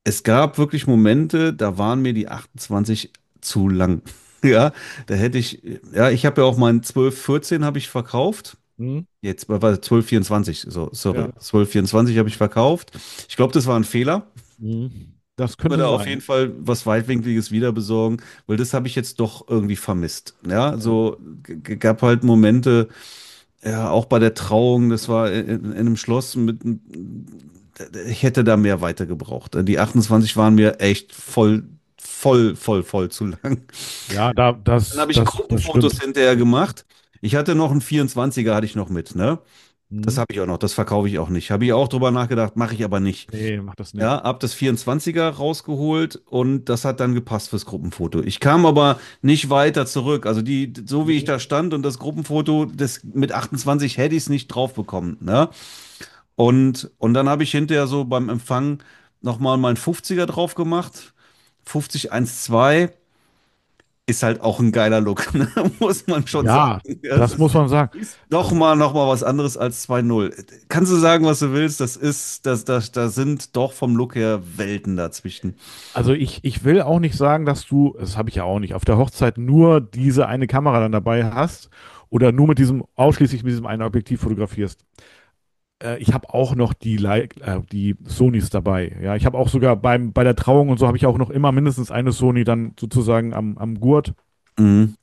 es gab wirklich Momente, da waren mir die achtundzwanzig zu lang. Ja, da hätte ich, ja, ich habe ja auch meinen zwölf vierzehn habe ich verkauft. Hm? Jetzt war zwölf vierundzwanzig, so, sorry. Ja. zwölf vierundzwanzig habe ich verkauft. Ich glaube, das war ein Fehler. Hm. Das Mir könnte da auf sein. jeden Fall was Weitwinkliges wieder besorgen, weil das habe ich jetzt doch irgendwie vermisst. Ja, Ja. so g- gab halt Momente, ja, auch bei der Trauung, das war in, in einem Schloss mit, ich hätte da mehr weiter gebraucht. Die achtundzwanzig waren mir echt voll, voll, voll, voll zu lang. Ja, da, Dann das, habe ich das, das Gruppenfotos stimmt. hinterher gemacht. Ich hatte noch einen vierundzwanziger hatte ich noch mit, ne? Das Hm? habe ich auch noch, das verkaufe ich auch nicht. Habe ich auch drüber nachgedacht, mache ich aber nicht. Nee, mach das nicht. Ja, hab das vierundzwanziger rausgeholt und das hat dann gepasst fürs Gruppenfoto. Ich kam aber nicht weiter zurück. Also die, so wie ich Hm? da stand und das Gruppenfoto, das mit achtundzwanzig hätte ich es nicht drauf bekommen, ne? Und, und dann habe ich hinterher so beim Empfang nochmal meinen fünfziger drauf gemacht. fünfzig eins zwei ist halt auch ein geiler Look, ne? Muss man schon sagen. Ja, Das das muss ist, man sagen. ist doch mal, noch mal was anderes als zwei null. Kannst du sagen, was du willst? Das ist, das, das, da sind doch vom Look her Welten dazwischen. Also ich, ich will auch nicht sagen, dass du, das habe ich ja auch nicht, auf der Hochzeit nur diese eine Kamera dann dabei hast oder nur mit diesem, ausschließlich mit diesem einen Objektiv fotografierst. Äh, ich habe auch noch die, Lei- äh, die Sonys dabei. Ja, ich habe auch sogar beim, bei der Trauung und so habe ich auch noch immer mindestens eine Sony dann sozusagen am, am Gurt. Mhm.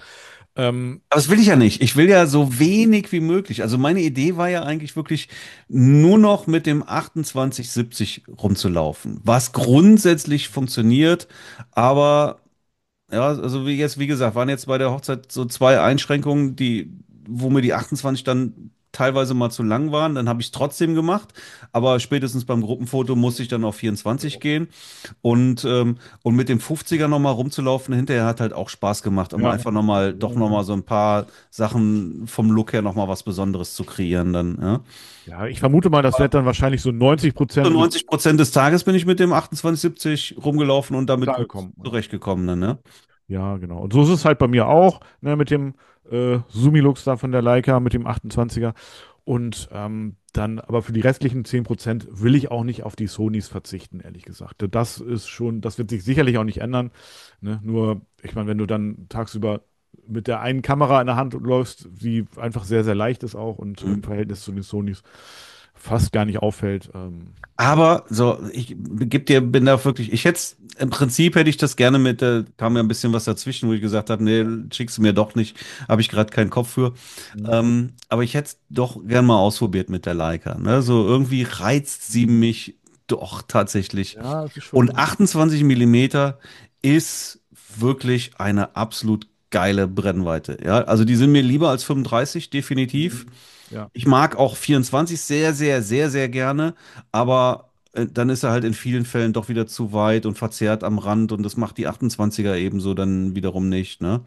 Ähm, Aber das will ich ja nicht. Ich will ja so wenig wie möglich. Also meine Idee war ja eigentlich wirklich nur noch mit dem achtundzwanzig siebzig rumzulaufen, was grundsätzlich funktioniert, aber ja, also wie jetzt, wie gesagt, waren jetzt bei der Hochzeit so zwei Einschränkungen, die, wo mir die achtundzwanzig dann teilweise mal zu lang waren. Dann habe ich es trotzdem gemacht, aber spätestens beim Gruppenfoto musste ich dann auf vierundzwanzig gehen. Und, ähm, und mit dem fünfziger nochmal rumzulaufen, hinterher hat halt auch Spaß gemacht, um ja, einfach nochmal, doch nochmal so ein paar Sachen vom Look her nochmal was Besonderes zu kreieren dann, ja. ja, ich vermute mal, das wird dann wahrscheinlich so neunzig So Prozent mit neunzig Prozent des Tages bin ich mit dem achtundzwanzig siebzig rumgelaufen und damit gut klargekommen. Ja. zurechtgekommen, dann, ne? Ja, genau. Und so ist es halt bei mir auch, ne, mit dem äh, Sumilux da von der Leica, mit dem achtundzwanziger. Und ähm, dann, aber für die restlichen zehn Prozent will ich auch nicht auf die Sonys verzichten, ehrlich gesagt. Das ist schon, das wird sich sicherlich auch nicht ändern. Ne? Nur, ich meine, wenn du dann tagsüber mit der einen Kamera in der Hand läufst, die einfach sehr, sehr leicht ist auch und im Mhm. Verhältnis zu den Sonys fast gar nicht auffällt. Ähm, Aber so, ich geb dir, bin da wirklich, ich hätte im Prinzip hätte ich das gerne mit, äh, kam ja ein bisschen was dazwischen, wo ich gesagt habe, nee, schickst du mir doch nicht, habe ich gerade keinen Kopf für. Mhm. Ähm, aber ich hätte es doch gern mal ausprobiert mit der Leica. Ne? So irgendwie reizt sie mich doch tatsächlich. ja, es ist Und schon. achtundzwanzig Millimeter ist wirklich eine absolut geile Brennweite. Ja, also die sind mir lieber als fünfunddreißig, definitiv. Mhm. Ja. Ich mag auch vierundzwanzig sehr, sehr, sehr, sehr gerne, aber äh, dann ist er halt in vielen Fällen doch wieder zu weit und verzerrt am Rand und das macht die achtundzwanziger ebenso dann wiederum nicht, ne?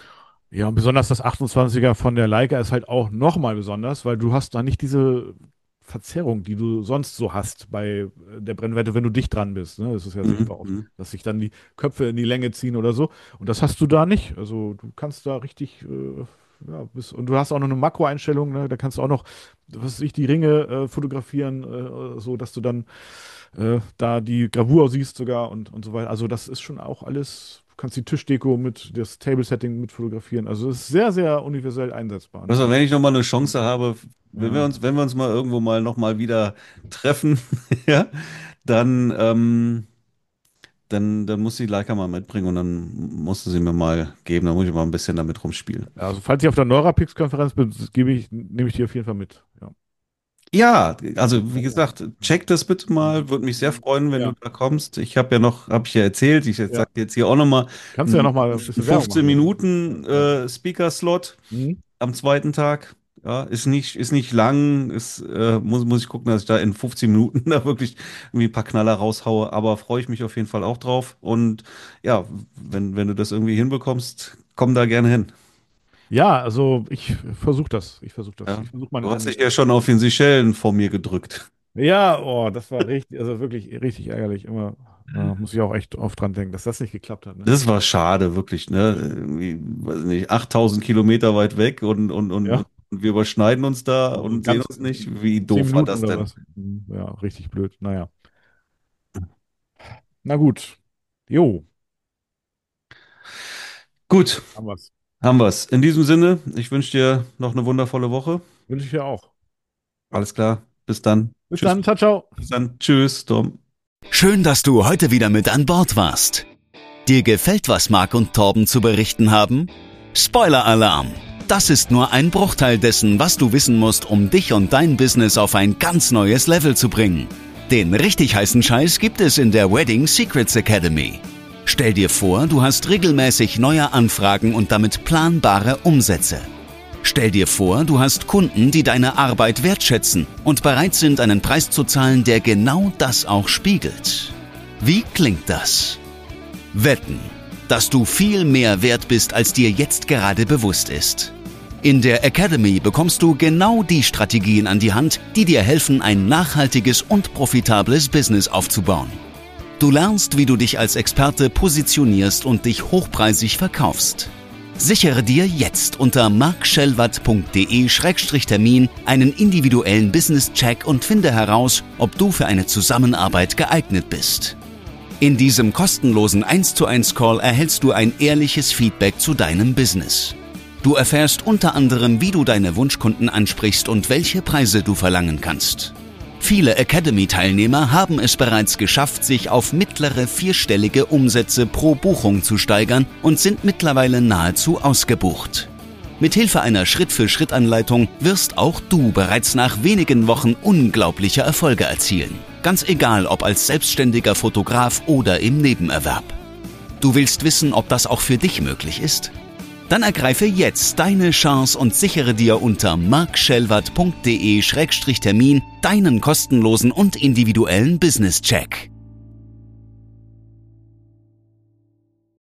Ja, und besonders das achtundzwanziger von der Leica ist halt auch nochmal besonders, weil du hast da nicht diese Verzerrung, die du sonst so hast bei äh, der Brennweite, wenn du dicht dran bist. Ne? Das ist ja Mhm. sichtbar oft, Mhm. dass sich dann die Köpfe in die Länge ziehen oder so. Und das hast du da nicht. Also du kannst da richtig, äh, ja, bis, und du hast auch noch eine Makroeinstellung, ne? Da kannst du auch noch, was weiß ich, die Ringe äh, fotografieren, äh, so dass du dann äh, da die Gravur siehst sogar und, und so weiter. Also das ist schon auch alles, du kannst die Tischdeko mit, das Table-Setting mit fotografieren. Also es ist sehr, sehr universell einsetzbar. Ne? Also, wenn ich nochmal eine Chance habe, wenn wir Ja. uns, wenn wir uns mal irgendwo mal nochmal wieder treffen, ja, dann, ähm, dann, dann muss die Leica mal mitbringen und dann musst du sie mir mal geben, dann muss ich mal ein bisschen damit rumspielen. Also falls ich auf der Neurapix-Konferenz bin, gebe ich, nehme ich die auf jeden Fall mit. Ja. Ja, also wie gesagt, check das bitte mal. Würde mich sehr freuen, wenn du Ja, da kommst. Ich habe ja noch, habe ich ja erzählt, ich ja. sage jetzt hier auch nochmal, Kannst du ja ein noch mal ein bisschen Werbung fünfzehn machen dafür. Minuten Ja. äh, Speaker-Slot Mhm. am zweiten Tag. Ja, ist nicht, ist nicht lang, ist, äh, muss, muss ich gucken, dass ich da in fünfzehn Minuten da wirklich irgendwie ein paar Knaller raushaue, aber freue ich mich auf jeden Fall auch drauf. Und ja, wenn, wenn du das irgendwie hinbekommst, komm da gerne hin. Ja, also ich versuche das. Ich versuche das. Ja. Ich versuche meine Du hast dich Hände. ja schon auf den Seychellen vor mir gedrückt. Ja, oh, das war richtig, also wirklich richtig ärgerlich. Immer äh, muss ich auch echt oft dran denken, dass das nicht geklappt hat. Ne? Das war schade, wirklich, ne? Irgendwie, weiß nicht, achttausend Kilometer weit weg und, und, und, und Ja, wir überschneiden uns da also und sehen ganz uns nicht. Wie zehn doof war Minuten das oder denn? was. Mhm. Ja, richtig blöd. Naja. Na gut. Jo, Gut, haben wir's. haben wir's. In diesem Sinne, ich wünsche dir noch eine wundervolle Woche. Wünsche ich dir auch. Alles klar. Bis dann. Bis Tschüss. dann. Ciao, ciao. Bis dann. Tschüss, Tom. Schön, dass du heute wieder mit an Bord warst. Dir gefällt, was Marc und Torben zu berichten haben? Spoiler-Alarm! Das ist nur ein Bruchteil dessen, was du wissen musst, um dich und dein Business auf ein ganz neues Level zu bringen. Den richtig heißen Scheiß gibt es in der Wedding Secrets Academy. Stell dir vor, du hast regelmäßig neue Anfragen und damit planbare Umsätze. Stell dir vor, du hast Kunden, die deine Arbeit wertschätzen und bereit sind, einen Preis zu zahlen, der genau das auch spiegelt. Wie klingt das? Wetten, dass du viel mehr wert bist, als dir jetzt gerade bewusst ist. In der Academy bekommst du genau die Strategien an die Hand, die dir helfen, ein nachhaltiges und profitables Business aufzubauen. Du lernst, wie du dich als Experte positionierst und dich hochpreisig verkaufst. Sichere dir jetzt unter markschellwatt punkt de Schrägstrich Termin einen individuellen Business-Check und finde heraus, ob du für eine Zusammenarbeit geeignet bist. In diesem kostenlosen eins zu eins Call erhältst du ein ehrliches Feedback zu deinem Business. Du erfährst unter anderem, wie du deine Wunschkunden ansprichst und welche Preise du verlangen kannst. Viele Academy-Teilnehmer haben es bereits geschafft, sich auf mittlere vierstellige Umsätze pro Buchung zu steigern und sind mittlerweile nahezu ausgebucht. Mithilfe einer Schritt-für-Schritt-Anleitung wirst auch du bereits nach wenigen Wochen unglaubliche Erfolge erzielen. Ganz egal, ob als selbstständiger Fotograf oder im Nebenerwerb. Du willst wissen, ob das auch für dich möglich ist? Dann ergreife jetzt deine Chance und sichere dir unter markschellwatt punkt de Schrägstrich Termin deinen kostenlosen und individuellen Business-Check.